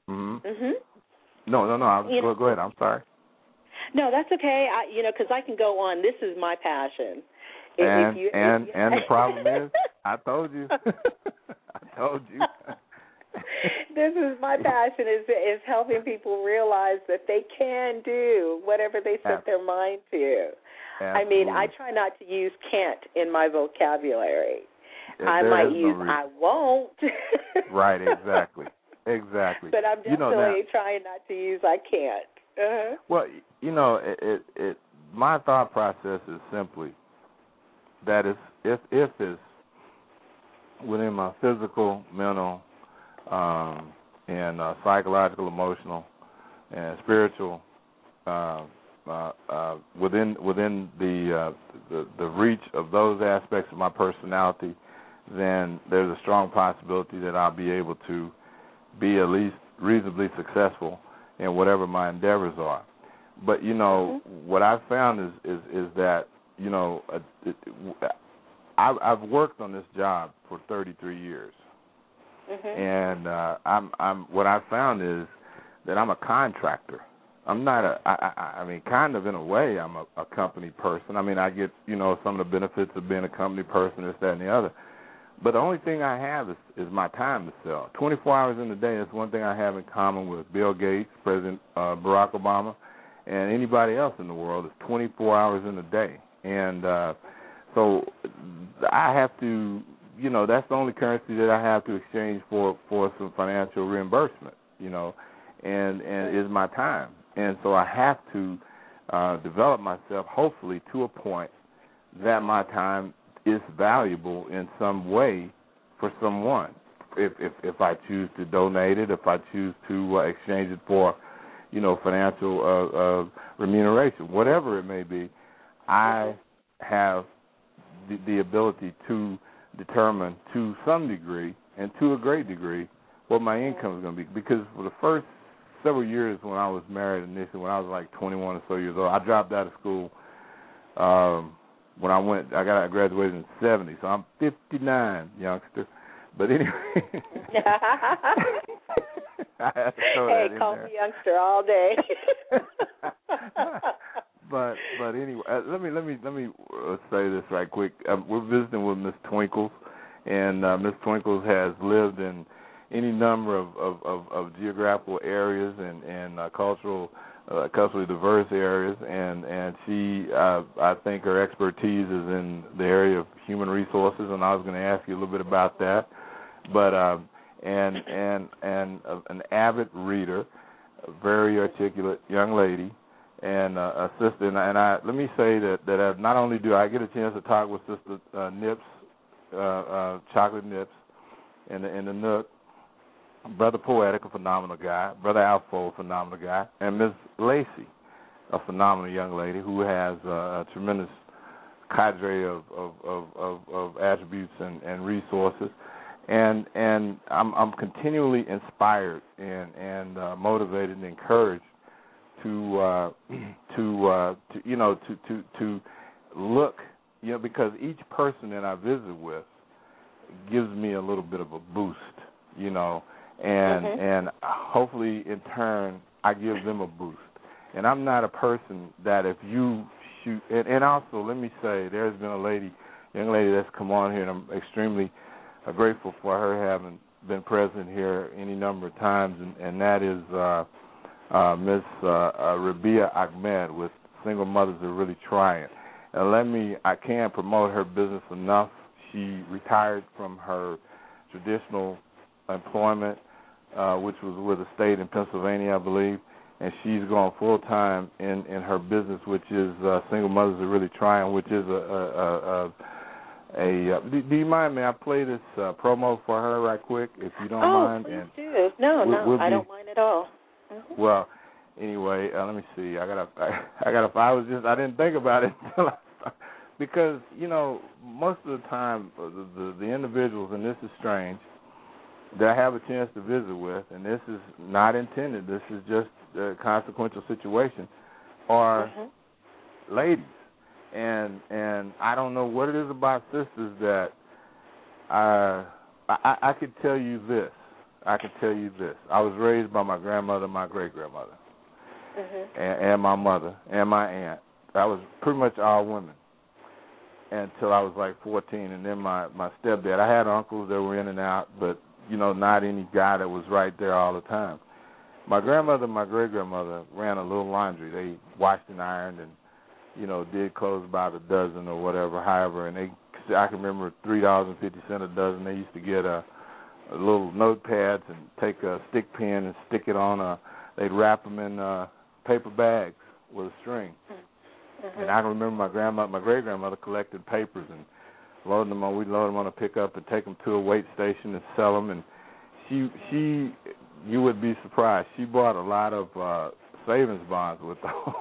No. Go ahead. I'm sorry. No, that's okay. Because I can go on. This is my passion. And the problem is, I told you. This is my passion is helping people realize that they can do whatever they set their mind to. Absolutely. I mean, I try not to use can't in my vocabulary. I might use I won't. Right, exactly. But I'm definitely trying not to use I can't. Well, my thought process is simply that if it's within my physical, mental, and psychological, emotional, and spiritual, within the reach of those aspects of my personality, then there's a strong possibility that I'll be able to be at least reasonably successful in whatever my endeavors are. But what I've found is that I've worked on this job for 33 years, and what I've found is that I'm a contractor. I'm not I mean, kind of in a way, I'm a company person. I mean, I get some of the benefits of being a company person, this, that, and the other. But the only thing I have is my time to sell. 24 hours in the day. That's one thing I have in common with Bill Gates, President Barack Obama, and anybody else in the world is 24 hours in a day. And so I have to, that's the only currency that I have to exchange for some financial reimbursement, and is my time. And so I have to develop myself, hopefully, to a point that my time is valuable in some way for someone. If I choose to donate it, if I choose to exchange it for, financial remuneration, whatever it may be, I have the ability to determine to some degree and to a great degree what my income is going to be. Because for the first several years when I was married initially, when I was like 21 or so years old, I dropped out of school. When I graduated in 70, so I'm 59, youngster. But anyway, hey, call me youngster all day. but anyway, let me say this right quick. We're visiting with Miss Twinkles, and Miss Twinkles has lived in any number of geographical areas and culturally diverse areas, and she, I think her expertise is in the area of human resources, and I was going to ask you a little bit about that. But and an avid reader, a very articulate young lady, and a sister. And I let me say that not only do I get a chance to talk with Sister Nips, Chocolate Nips, in the Nook, Brother Poetic, a phenomenal guy, Brother Alfo, a phenomenal guy, and Ms. Lacey, a phenomenal young lady who has a tremendous cadre of attributes and resources, and I'm continually inspired and motivated and encouraged to look, because each person that I visit with gives me a little bit of a boost, and hopefully in turn I give them a boost. And I'm not a person that if you shoot, and also let me say there's been a young lady that's come on here, and I'm extremely grateful for her having been present here any number of times, and that is Miss Rabia Ahmed with Single Mothers Are Really Trying. And I can't promote her business enough. She retired from her traditional employment, which was with a state in Pennsylvania, I believe, and she's gone full-time in her business, which is Single Mothers Are Really Trying, which is do you mind, may I play this promo for her right quick, if you don't mind? Oh, please do. No, I don't mind at all. Mm-hmm. Well, anyway, let me see. I didn't think about it until because, most of the time the individuals, and this is strange, that I have a chance to visit with, and this is not intended, this is just a consequential situation, are ladies. And I don't know what it is about sisters that I could tell you this. I was raised by my grandmother, my great-grandmother, and my mother, and my aunt. I was pretty much all women until I was like 14, and then my stepdad. I had uncles that were in and out, but, not any guy that was right there all the time. My grandmother and my great-grandmother ran a little laundry. They washed and ironed and, did clothes about a dozen or whatever, however, and I can remember $3.50 a dozen. They used to get little notepads and take a stick pin and stick it on they'd wrap them in paper bags with a string. And I can remember my great-grandmother collected papers and we'd load them on a pickup and take them to a weight station and sell them. And you would be surprised, she bought a lot of savings bonds with those.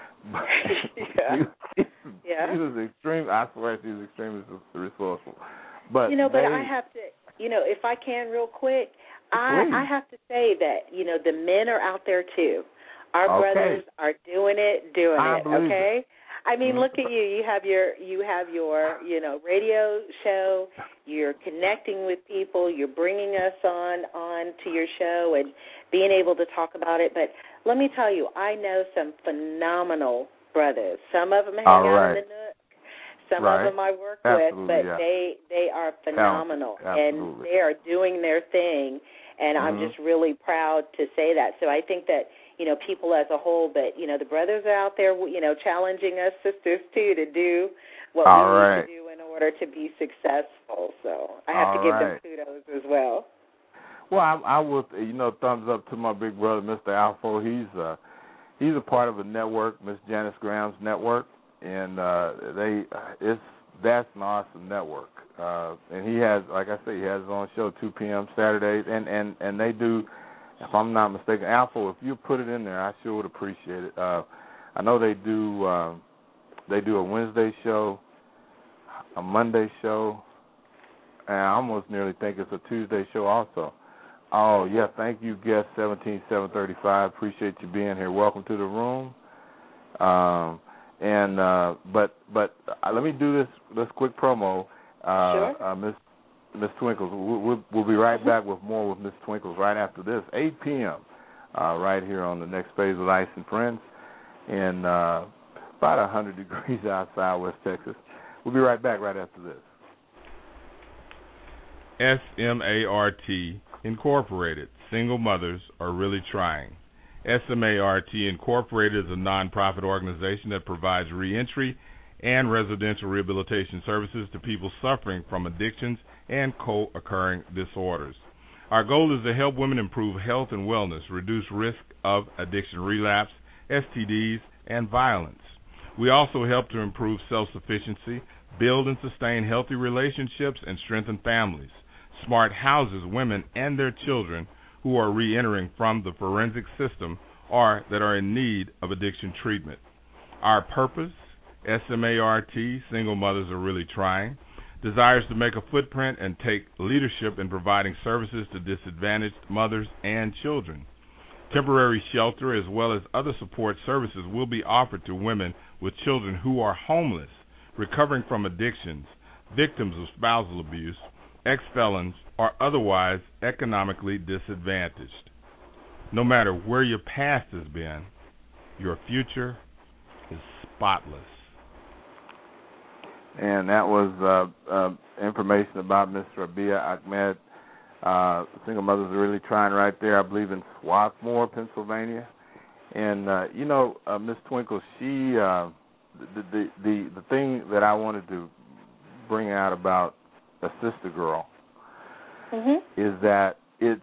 She was extreme. I swear she was extremely resourceful. But I have to, if I can real quick, I have to say that, the men are out there too. Our brothers are doing it, okay? I mean, look at you. You have your radio show. You're connecting with people. You're bringing us on to your show and being able to talk about it. But let me tell you, I know some phenomenal brothers. Some of them hang out in the Nook. Some of them I work with, but they are phenomenal, and they are doing their thing. And I'm just really proud to say that. So I think that, people as a whole, but, the brothers are out there, challenging us sisters, too, to do what we need to do in order to be successful. So I have to give them kudos as well. Well, I would, thumbs up to my big brother, Mr. Alfo. He's a part of a network, Miss Janice Graham's network, and that's an awesome network. And he has, like I say, he has his own show 2 p.m. Saturdays, and they do, if I'm not mistaken, Alpha, if you put it in there, I sure would appreciate it. I know they do a Wednesday show, a Monday show, and I almost nearly think it's a Tuesday show also. Oh, yeah, thank you, guest 17735. Appreciate you being here. Welcome to the room. But let me do this quick promo. Sure. Miss Twinkles, we'll be right back with more with Miss Twinkles right after this, 8 p.m., right here on the Next Phase with Ice and Friends, and about 100 degrees outside West Texas. We'll be right back right after this. SMART Incorporated, Single Mothers Are Really Trying. SMART Incorporated is a nonprofit organization that provides reentry and residential rehabilitation services to people suffering from addictions and co-occurring disorders. Our goal is to help women improve health and wellness, reduce risk of addiction relapse, STDs, and violence. We also help to improve self-sufficiency, build and sustain healthy relationships, and strengthen families. SMART houses women and their children who are reentering from the forensic system or that are in need of addiction treatment. Our purpose, SMART, Single Mothers Are Really Trying, desires to make a footprint and take leadership in providing services to disadvantaged mothers and children. Temporary shelter as well as other support services will be offered to women with children who are homeless, recovering from addictions, victims of spousal abuse, ex-felons, or otherwise economically disadvantaged. No matter where your past has been, your future is spotless. And that was information about Miss Rabia Ahmed. Single mothers are really trying right there, I believe, in Swarthmore, Pennsylvania. And Miss Twinkle, she the thing that I wanted to bring out about a sister girl is that it's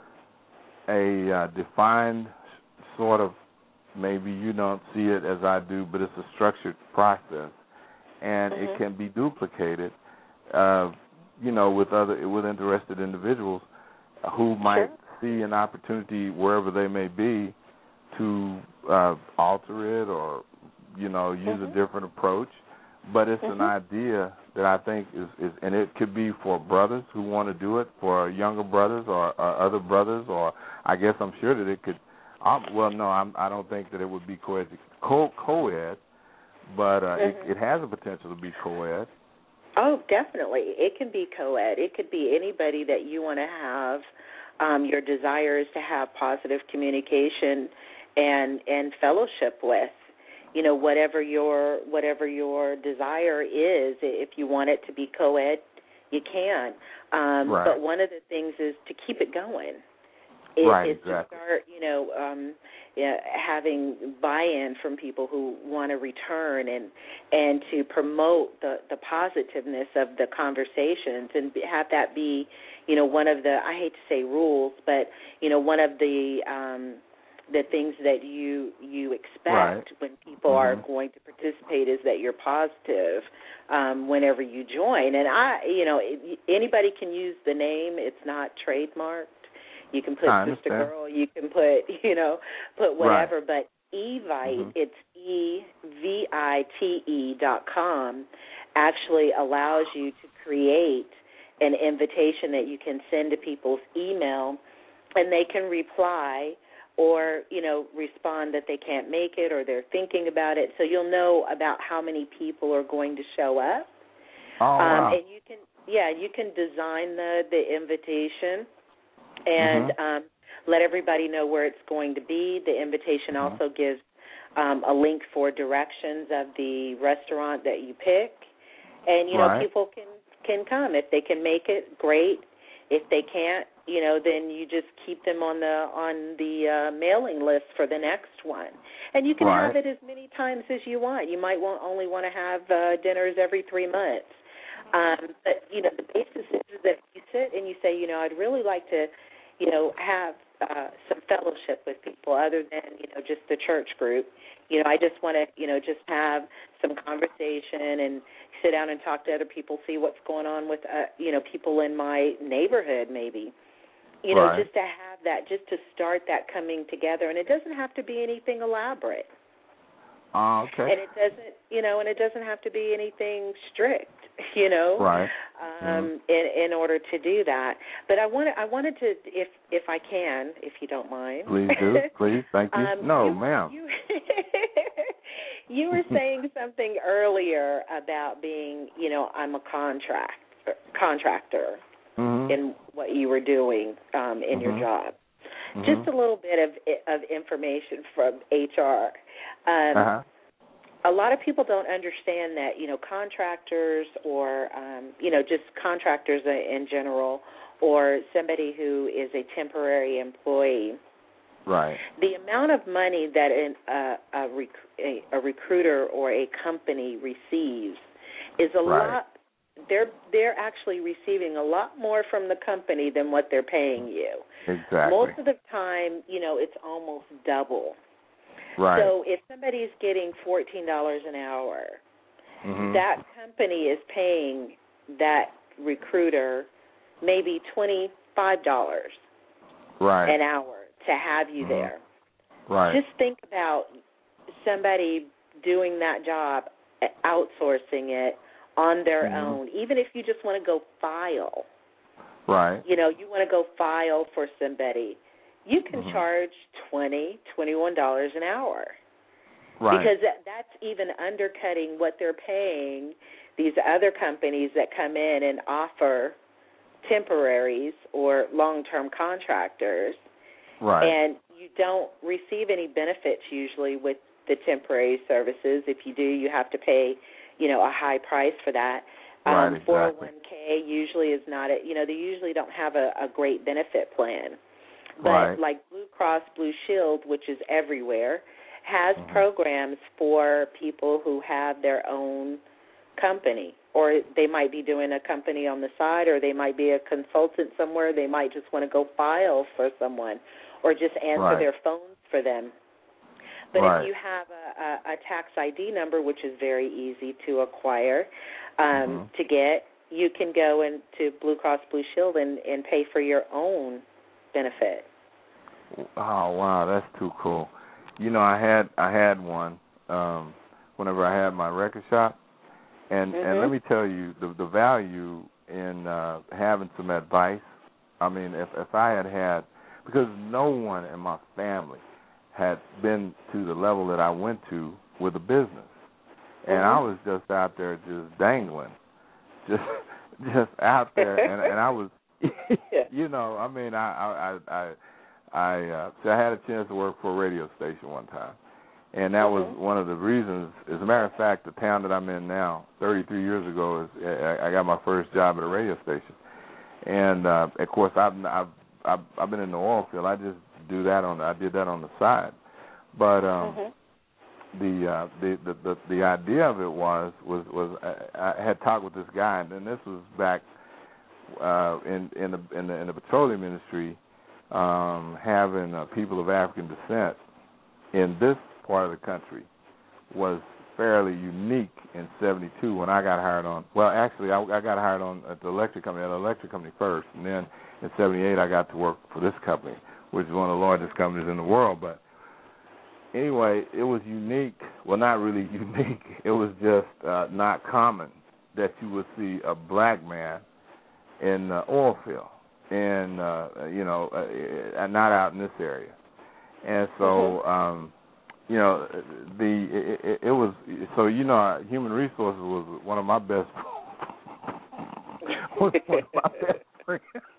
a defined sort of, maybe you don't see it as I do, but it's a structured process, and it can be duplicated, with interested individuals who might see an opportunity wherever they may be to alter it or use a different approach. But it's an idea that I think is, and it could be for brothers who want to do it, for younger brothers or other brothers, or I guess I'm sure that it could. I don't think that it would be co-ed, but it has a potential to be co-ed. Oh, definitely. It can be co-ed. It could be anybody that you want to have. Your desire is to have positive communication and fellowship with. Whatever your desire is, if you want it to be co-ed, you can. Right. But one of the things is to keep it going. Is to start, having buy-in from people who want to return and to promote the positiveness of the conversations and have that be, one of the, I hate to say rules, but, one of the things that you expect when people are going to participate is that you're positive whenever you join. And anybody can use the name. It's not trademarked. You can put Sister Girl. You can put whatever. Right. But Evite, it's EVITE.com, actually allows you to create an invitation that you can send to people's email, and they can reply or, respond that they can't make it or they're thinking about it. So you'll know about how many people are going to show up. Oh, wow. And you can design the invitation and let everybody know where it's going to be. The invitation also gives a link for directions of the restaurant that you pick. And, people can come. If they can make it, great. If they can't, then you just keep them on the mailing list for the next one. And you can have it as many times as you want. You might only want to have dinners every 3 months. But, the basis is that you sit and you say, I'd really like to, have some fellowship with people other than, just the church group. I just want to, just have some conversation and sit down and talk to other people, see what's going on with, people in my neighborhood maybe. Just to have that, just to start that coming together. And it doesn't have to be anything elaborate. Okay. And it doesn't, and it doesn't have to be anything strict, Right. In order to do that. But I wanted to, if I can, if you don't mind. Please do. Please. Thank you. Ma'am. You were saying something earlier about being, I'm a contractor in what you were doing in your job. Just a little bit of information from HR. A lot of people don't understand that, contractors or, just contractors in general or somebody who is a temporary employee. Right. The amount of money that a recruiter or a company receives is a lot. They're actually receiving a lot more from the company than what they're paying you. Exactly. Most of the time, it's almost double. Right. So if somebody's getting $14 an hour, that company is paying that recruiter maybe $25 an hour to have you there. Right. Just think about somebody doing that job, outsourcing it on their own, even if you just want to go file. Right. You want to go file for somebody. You can charge $20, $21 an hour. Right. Because that's even undercutting what they're paying these other companies that come in and offer temporaries or long-term contractors. Right. And you don't receive any benefits usually with the temporary services. If you do, you have to pay, a high price for that. Right, exactly. 401k usually is not they usually don't have a great benefit plan. But right. like Blue Cross Blue Shield, which is everywhere, has programs for people who have their own company, or they might be doing a company on the side, or they might be a consultant somewhere. They might just want to go file for someone or just answer their phones for them. But if you have a tax ID number, which is very easy to acquire, to get, you can go into Blue Cross Blue Shield and pay for your own benefit. Oh, wow, that's too cool. I had one whenever I had my record shop, and let me tell you the value in having some advice. I mean, if I had, because no one in my family had been to the level that I went to with a business, and I was just out there just dangling, just out there, and I was, I mean, so I had a chance to work for a radio station one time, and that was one of the reasons. As a matter of fact, the town that I'm in now, 33 years ago, I got my first job at a radio station, and of course I've been in the oil field. I just did that on the side, but the idea of it was I had talked with this guy, and this was back in the petroleum industry. Having people of African descent in this part of the country was fairly unique in '72 when I got hired on. Well, actually, I got hired on at the electric company first, and then in '78 I got to work for this company, which is one of the largest companies in the world. But anyway, it was unique. Well, not really unique. It was just not common that you would see a black man in the oil field. And not out in this area, and so it was so human resources was one of my best friends.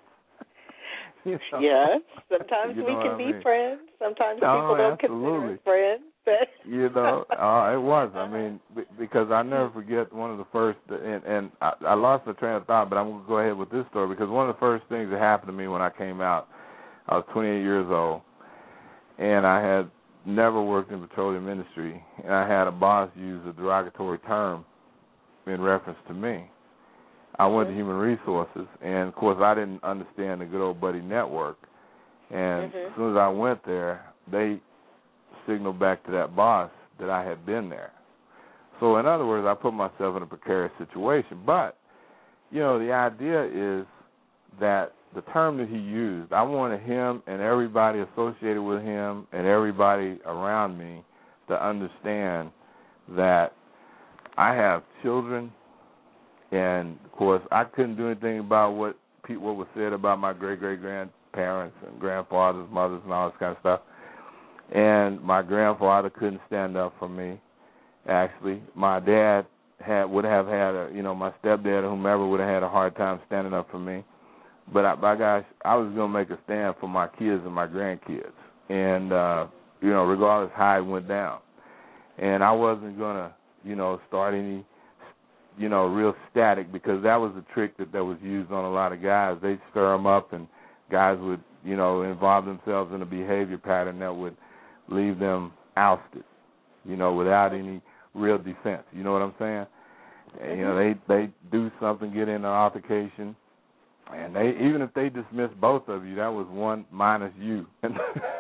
Yes, sometimes we can be friends. Sometimes people don't consider us friends. It was. I mean, because I never forget one of the first, and I lost the train of thought, but I'm going to go ahead with this story because one of the first things that happened to me when I came out, I was 28 years old, and I had never worked in the petroleum industry, and I had a boss use a derogatory term in reference to me. I went to Human Resources, and, of course, I didn't understand the good old buddy network, and as soon as I went there, they signaled back to that boss that I had been there. So, in other words, I put myself in a precarious situation. But, the idea is that the term that he used, I wanted him and everybody associated with him and everybody around me to understand that I have children, and, of course, I couldn't do anything about what was said about my great-great-grandparents and grandfathers, mothers, and all this kind of stuff. And my grandfather couldn't stand up for me. Actually, my dad would have had my stepdad or whomever would have had a hard time standing up for me. But by gosh, I was going to make a stand for my kids and my grandkids, and regardless how it went down. And I wasn't going to start any real static, because that was a trick that was used on a lot of guys. They'd stir them up, and guys would involve themselves in a behavior pattern that would leave them ousted, without any real defense. You know what I'm saying? And, they do something, get in an altercation, and even if they dismiss both of you, that was one minus you. And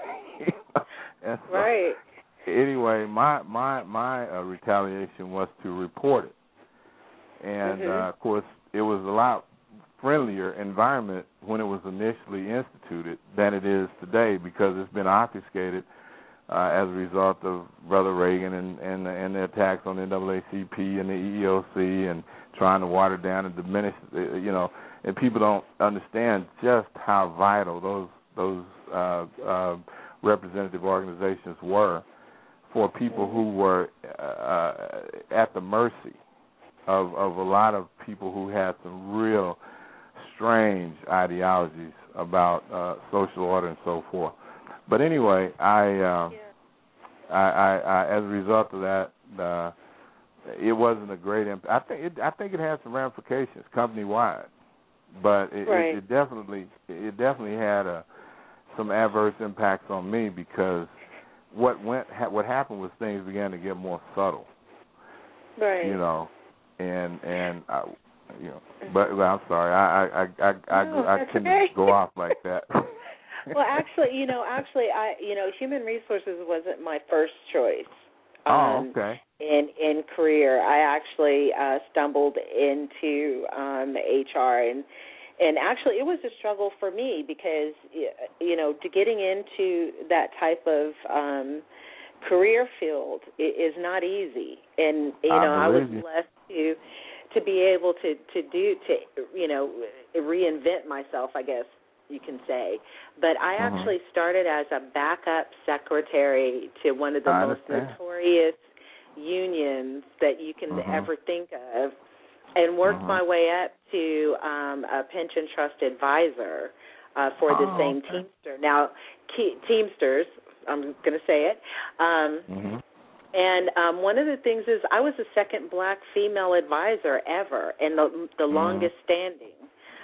so, right. Anyway, my retaliation was to report it, and of course it was a lot friendlier environment when it was initially instituted than it is today, because it's been obfuscated as a result of Brother Reagan and the attacks on the NAACP and the EEOC and trying to water down and diminish, and people don't understand just how vital those representative organizations were for people who were at the mercy of a lot of people who had some real strange ideologies about social order and so forth. But anyway, I as a result of that, it wasn't a great impact. I think it had some ramifications company wide, but it definitely had some adverse impacts on me, because what happened was things began to get more subtle. Right. You know, and you know, but I'm sorry, I couldn't go off like that. Well, actually, human resources wasn't my first choice. Okay. In career, I actually stumbled into HR, and actually it was a struggle for me, because to getting into that type of career field is not easy, and I was blessed to be able to reinvent myself, I guess you can say. But I actually started as a backup secretary to one of the most notorious unions that you can ever think of, and worked my way up to a pension trust advisor for the same Teamster. Now, Teamsters, I'm going to say it. And one of the things is I was the second black female advisor ever, and the longest standing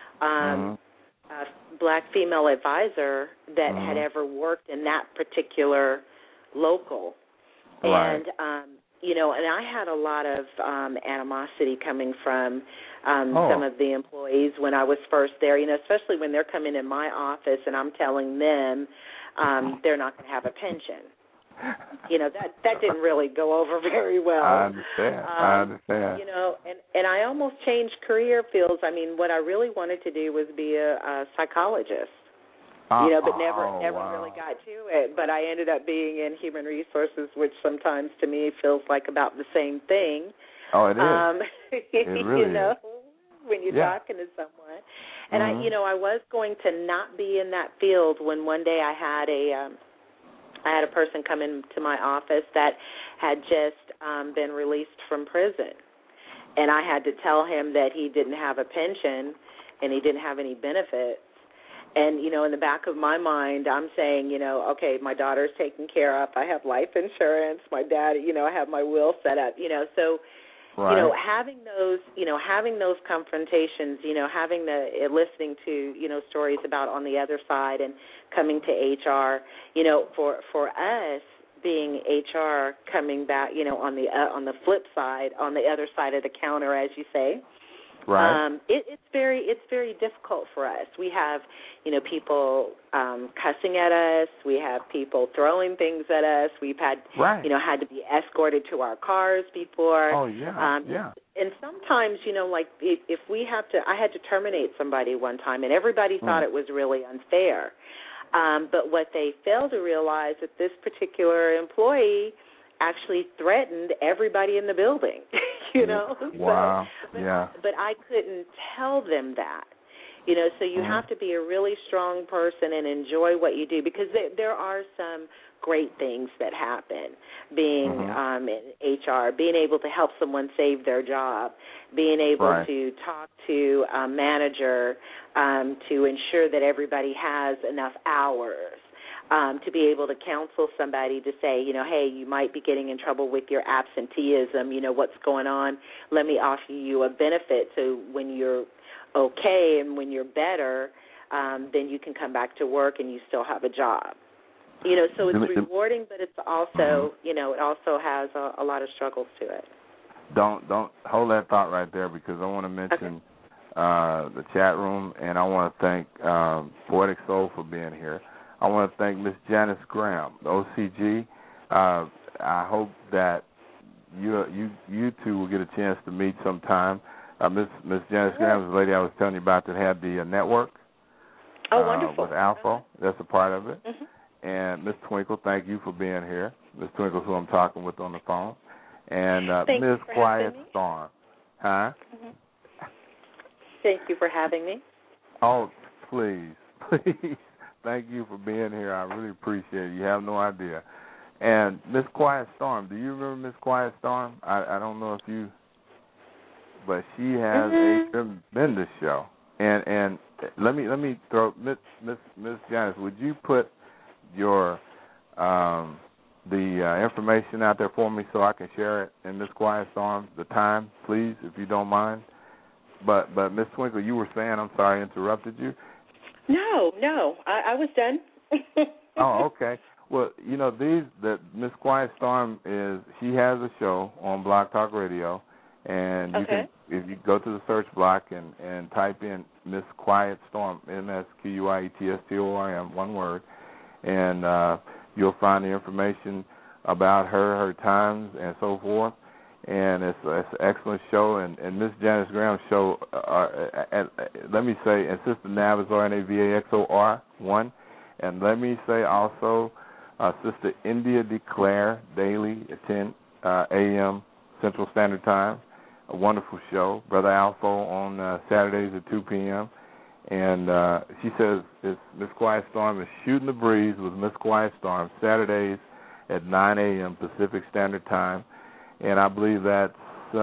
black female advisor that had ever worked in that particular local. Right. And, and I had a lot of animosity coming from some of the employees when I was first there, especially when they're coming in my office and I'm telling them they're not going to have a pension. That didn't really go over very well. I understand. And I almost changed career fields. I mean, what I really wanted to do was be a psychologist. But never really got to it. But I ended up being in human resources, which sometimes to me feels like about the same thing. Oh, it is. It really is. When you're talking to someone. And I was going to not be in that field when one day I had a person come into my office that had just been released from prison. And I had to tell him that he didn't have a pension and he didn't have any benefits. And, in the back of my mind, I'm saying, okay, my daughter's taken care of. I have life insurance. My dad, I have my will set up, so, having those confrontations, listening to, stories about on the other side and coming to HR, for us being HR coming back, on the flip side, on the other side of the counter, as you say. Right. It's very difficult for us. We have, people cussing at us. We have people throwing things at us. We've had, had to be escorted to our cars before. Oh, yeah, And sometimes, if we have to, I had to terminate somebody one time, and everybody thought it was really unfair. But what they failed to realize that this particular employee actually threatened everybody in the building, Wow. But I couldn't tell them that, so you have to be a really strong person and enjoy what you do, because there are some great things that happen being in HR, being able to help someone save their job, being able to talk to a manager to ensure that everybody has enough hours. To be able to counsel somebody to say, hey, you might be getting in trouble with your absenteeism, what's going on. Let me offer you a benefit so when you're okay and when you're better, then you can come back to work and you still have a job. So it's rewarding, but it's also, it also has a lot of struggles to it. Don't hold that thought right there, because I want to mention the chat room, and I want to thank Poetic Soul for being here. I want to thank Miss Janice Graham, the OCG. I hope that you two will get a chance to meet sometime. Miss Janice Graham is the lady I was telling you about that had the network. Oh, wonderful. With Alpha. That's a part of it. And Miss Twinkle, thank you for being here. Miss Twinkle, who I'm talking with on the phone. And Miss Quiet Storm. Huh? Thank you for having me. Oh, please. Thank you for being here. I really appreciate it. You have no idea. And Miss Quiet Storm, do you remember Miss Quiet Storm? I don't know if you, but she has a tremendous show. And let me throw Miss Janice. Would you put your the information out there for me so I can share it in Miss Quiet Storm? The time, please, if you don't mind. But Miss Twinkle, you were saying, I'm sorry, I interrupted you. No, I was done. Oh, okay. Well, you know, that Miss Quiet Storm she has a show on Blog Talk Radio, and you can, if you go to the search block and type in Miss Quiet Storm, MSQUIETSTORM, one word, and you'll find the information about her times and so forth. And it's an excellent show. And Miss Janice Graham's show, let me say, and Sister Navazor, NAVAXOR, 1. And let me say also Sister India Declare, daily at 10 a.m. Central Standard Time. A wonderful show. Brother Alpha on Saturdays at 2 p.m. And she says Miss Quiet Storm is Shooting the Breeze with Miss Quiet Storm, Saturdays at 9 a.m. Pacific Standard Time. And I believe that's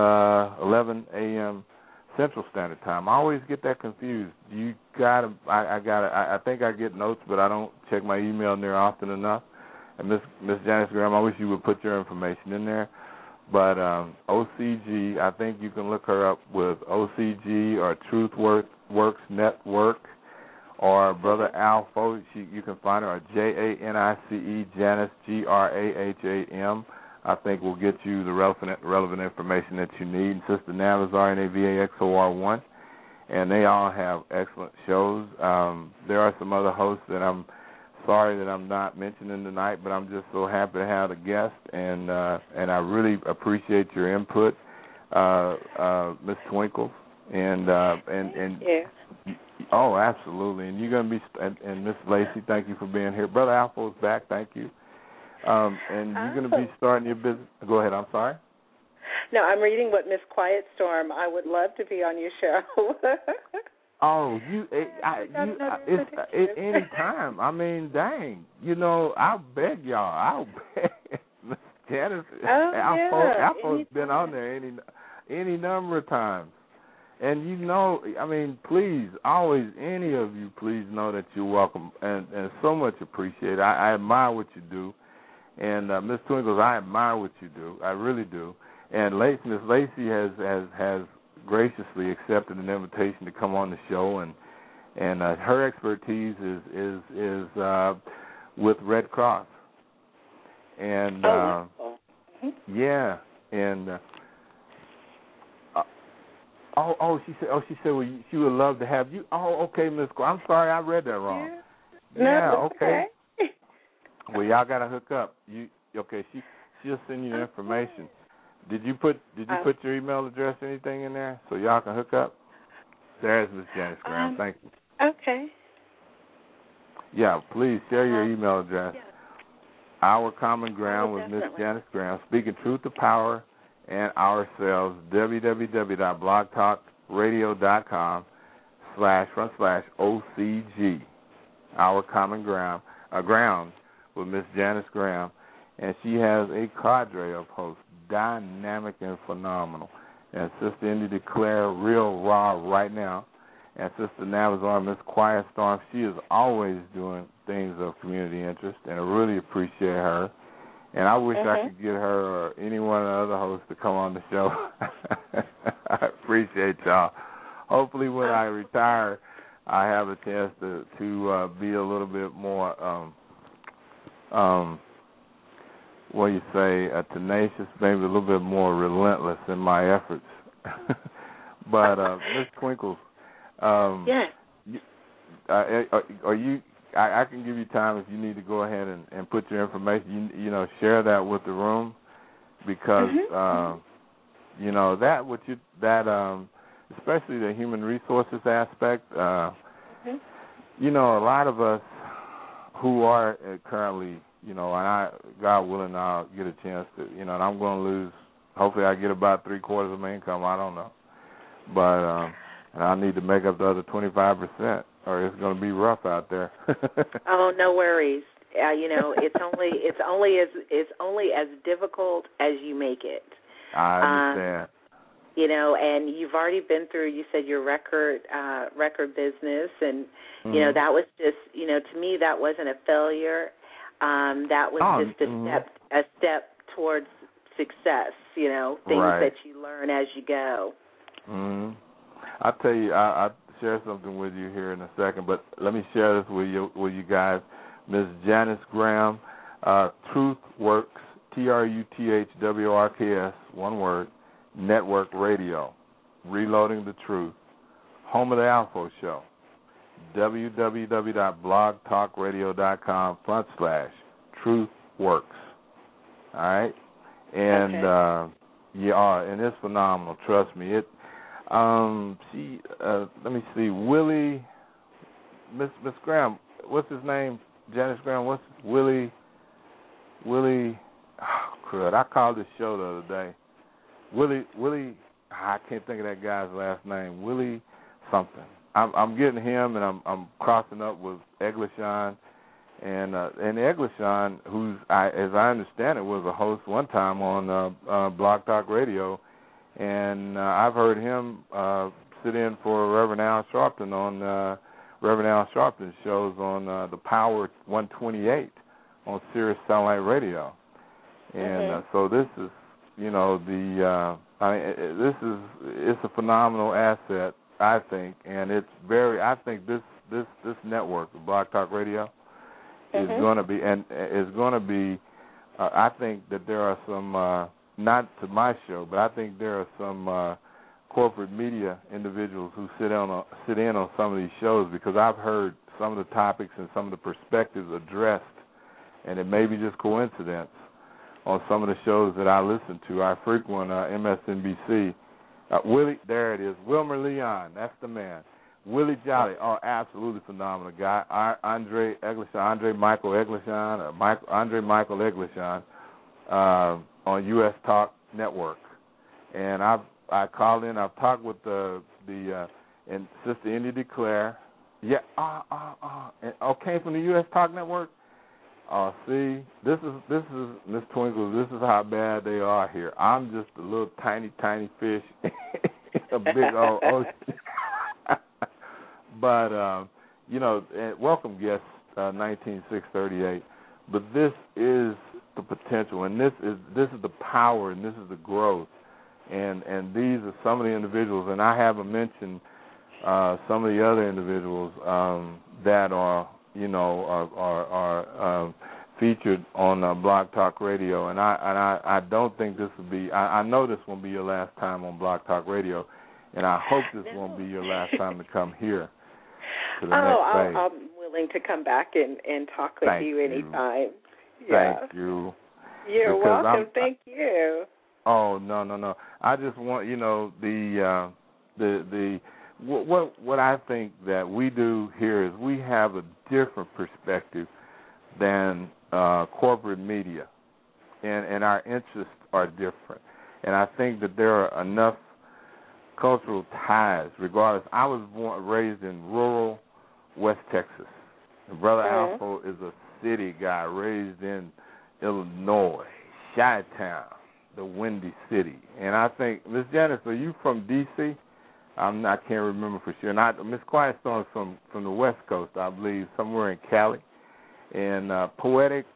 11 a.m. Central Standard Time. I always get that confused. You gotta, I think I get notes, but I don't check my email near often enough. And Miss Janice Graham, I wish you would put your information in there. But OCG, I think you can look her up with OCG or Truth Works Network, or Brother Alpha. You can find her at JANICE, Janice, GRAHAM. I think will get you the relevant information that you need. And Sister Navazar, NAVAXOR1, and they all have excellent shows. There are some other hosts that I'm sorry that I'm not mentioning tonight, but I'm just so happy to have a guest, and I really appreciate your input, Miss Twinkle, and yeah. Oh, absolutely. And you're going to be, and Miss Lacey, thank you for being here. Brother Alpha is back. Thank you. And you're going to be starting your business. Go ahead. I'm sorry. No, I'm reading what Miss Quiet Storm. I would love to be on your show. Oh, it's any time. I mean, dang. You know, I'll beg y'all. I'll beg. Miss Janice. Alpha's been on there any number of times. And you know, I mean, please, always, any of you, please know that you're welcome, and so much appreciated. I admire what you do. And Miss Twinkles, I admire what you do. I really do. And Miss Lacey has graciously accepted an invitation to come on the show, and her expertise is with Red Cross. And yeah, and she said well, she would love to have you. Oh, okay, Miss. I'm sorry, I read that wrong. Yeah, okay. Well, y'all gotta hook up. She'll send you the information. Did you put your email address or anything in there so y'all can hook up? There's Miss Janice Graham. Thank you. Okay. Yeah, please share your email address. Yeah. Our Common Ground with Miss Janice Graham, speaking truth to power and ourselves. www.blogtalkradio.com/OCG. Our Common Ground. Ground with Miss Janice Graham, and she has a cadre of hosts, dynamic and phenomenal. And Sister Indy Declare, real raw right now, and Sister Navazor, Miss Quiet Storm. She is always doing things of community interest, and I really appreciate her. And I wish I could get her or any one of the other hosts to come on the show. I appreciate y'all. Hopefully, when I retire, I have a chance to be a little bit more, tenacious, maybe a little bit more relentless in my efforts. But Miss Twinkles, yes. Are you? I can give you time if you need to go ahead and put your information. You share that with the room, because especially the human resources aspect. A lot of us who are currently, and God willing, I'll get a chance to, and I'm going to lose. Hopefully, I get about 3/4 of my income. I don't know, but and I need to make up the other 25%, or it's going to be rough out there. Oh, no worries. It's only as difficult as you make it. I understand. and you've already been through, you said, your record business, and, that was just, to me, that wasn't a failure. That was just a step towards success, things that you learn as you go. Mm-hmm. I'll tell you, I'll share something with you here in a second, but let me share this with you guys. Ms. Janice Graham, TruthWorks, TruthWorks, one word, Network Radio, Reloading the Truth, home of the Alpha Show, www.blogtalkradio.com/TruthWorks. All right? And, and it's phenomenal. Trust me. Let me see, Willie, Miss Graham, what's his name? Janice Graham, Willie, crud, I called this show the other day. Willie, I can't think of that guy's last name. Willie something. I'm getting him, and I'm crossing up with Eglishan, and Eglishan, who's as I understand it, was a host one time on Blog Talk Radio, and I've heard him sit in for Reverend Al Sharpton on Reverend Al Sharpton's shows on the Power 128 on Sirius Satellite Radio, and so this is, it's a phenomenal asset, I think, and it's very. I think this network, Blog Talk Radio, is going to be, and is going to be. I think that there are some, not to my show, but I think there are some corporate media individuals who sit in on some of these shows, because I've heard some of the topics and some of the perspectives addressed, and it may be just coincidence, on some of the shows that I listen to. I frequent MSNBC. Willie, there it is, Wilmer Leon, that's the man. Willie Jolly, absolutely phenomenal guy. Andre Michael Eglishan on U.S. Talk Network. And I called in, I've talked with and Sister India DeClaire. Yeah, came from the U.S. Talk Network. See, this is Miss Twinkle. This is how bad they are here. I'm just a little tiny fish, a big old ocean. But welcome guest 19638. But this is the potential, and this is the power, and this is the growth, and these are some of the individuals, and I haven't mentioned some of the other individuals that are featured on Blog Talk Radio, and I don't think this will be. I know this won't be your last time on Blog Talk Radio, and I hope this won't be your last time to come here to the next phase. I'm willing to come back and talk with you anytime. Thank you. You're welcome. Thank you. Oh no! I just want what I think that we do here is we have a different perspective than corporate media, and our interests are different. And I think that there are enough cultural ties, regardless. I was raised in rural West Texas. And Brother Alpha is a city guy raised in Illinois, Chi-Town, the Windy City. And I think, Miss Janice, are you from D.C.? I can't remember for sure. Miss Quiet Storm's from the West Coast, I believe, somewhere in Cali. And Poetics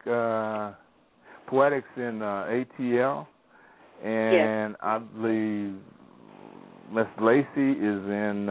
in ATL. And I believe Miss Lacey is in,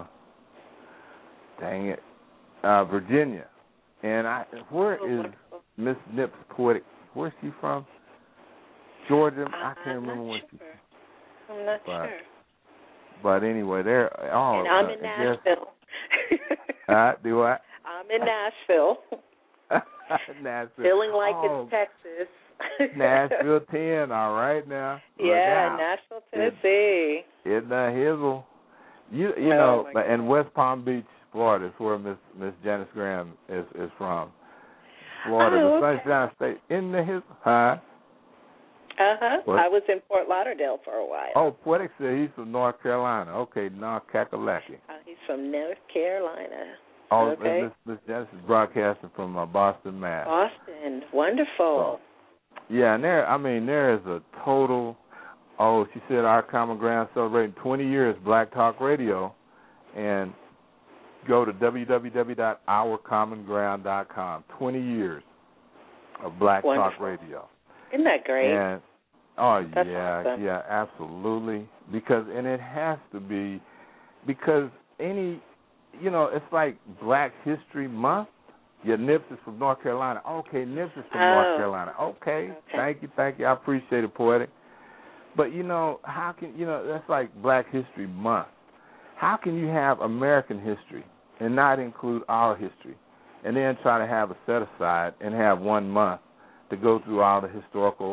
Virginia. And where is Miss Nips Poetic? Where's she from? Georgia? I can't remember where she's from. I'm not sure. But anyway, they're all. And I'm in Nashville. Do what? I'm in Nashville. Nashville. Feeling like it's Texas. Nashville 10, all right now. Yeah, Nashville, Tennessee. In the hizzle. You know, and West Palm Beach, Florida is where Miss Janice Graham is from. Florida, the Sunshine State. In the hizzle. Huh? What? I was in Fort Lauderdale for a while. Oh, Poetic said he's from North Carolina. Okay, North Kakalaki. He's from North Carolina. Oh, okay. Miss Janice is broadcasting from Boston, Mass. Boston, wonderful. So, yeah, and there is a total Oh, she said Our Common Ground celebrating 20 years Black Talk Radio, and go to www.ourcommonground.com. 20 years of Black Wonderful. Talk Radio. Isn't that great? And That's yeah, awesome. yeah, absolutely. Because it has to be, because it's like Black History Month. Yeah, Nips is from North Carolina. Okay, Nips is from North Carolina. Okay. Thank you. I appreciate it, Poetic. But, how can, that's like Black History Month. How can you have American history and not include our history, and then try to have a set-aside and have 1 month to go through all the historical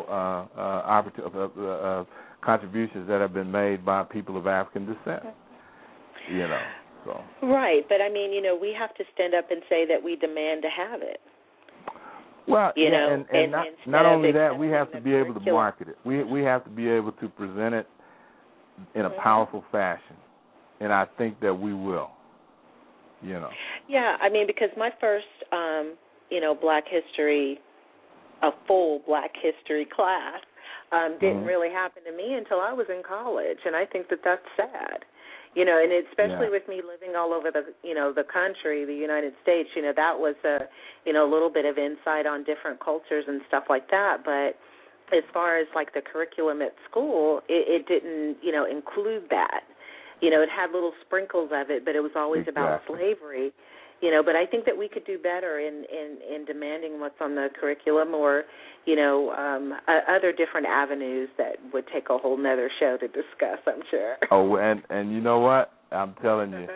contributions that have been made by people of African descent? So. Right, but I mean, we have to stand up and say that we demand to have it. Well, and not only that, we have to be able to market it. We have to be able to present it in a powerful fashion, and I think that we will. Yeah, I mean, because my first, Black History, a full Black History class, didn't really happen to me until I was in college, and I think that that's sad. And especially with me living all over the country, the United States, that was a little bit of insight on different cultures and stuff like that. But as far as like the curriculum at school, it didn't, include that. It had little sprinkles of it, but it was always about slavery. But I think that we could do better in demanding what's on the curriculum, or other different avenues that would take a whole nother show to discuss, I'm sure. Oh, and you know what? I'm telling you,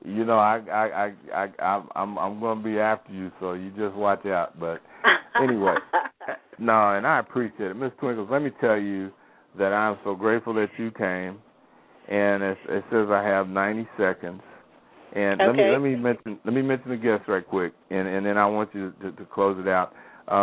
I'm going to be after you, so you just watch out. But anyway, no, and I appreciate it, Miss Twinkles. Let me tell you that I'm so grateful that you came, and it says I have 90 seconds. And let me mention the guests right quick, and then I want you to close it out.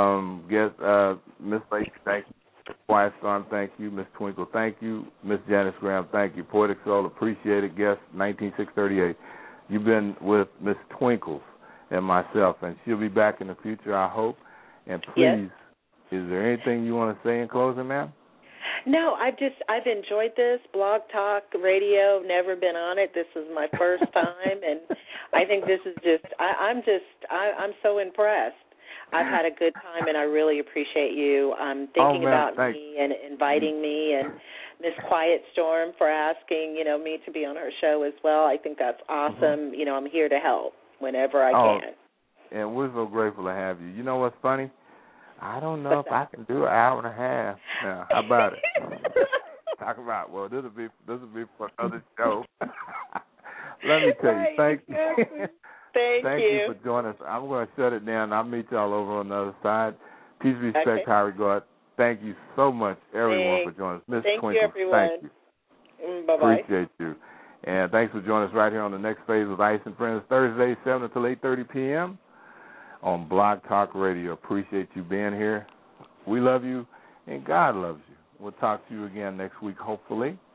Miss Lacey, thank you. Quiet Storm, thank you. Miss Twinkle, thank you. Miss Janice Graham, thank you. Poetic Soul, appreciate it. Guest 19638. You've been with Miss Twinkles and myself, and she'll be back in the future, I hope. And please, is there anything you want to say in closing, ma'am? No, I've enjoyed this Blog Talk Radio. Never been on it. This is my first time, and I think this is I'm so impressed. I've had a good time, and I really appreciate you thinking about me and inviting me, and Miss Quiet Storm for asking me to be on her show as well. I think that's awesome. Mm-hmm. I'm here to help whenever I can. And we're so grateful to have you. You know what's funny? I don't know if I can do an hour and a half. Now, how about it? Talk about, this will be for another show. Let me tell you, thank you. Thank you for joining us. I'm going to shut it down. I'll meet y'all over on the other side. Peace, respect, high regard. Thank you so much, everyone, for joining us. Miss Twinkle, you, everyone. Thank you. Bye-bye. Appreciate you. And thanks for joining us right here on the Next Phase with Ice and Friends, Thursday, 7 until 8:30 p.m. on Blog Talk Radio. Appreciate you being here. We love you, and God loves you. We'll talk to you again next week, hopefully.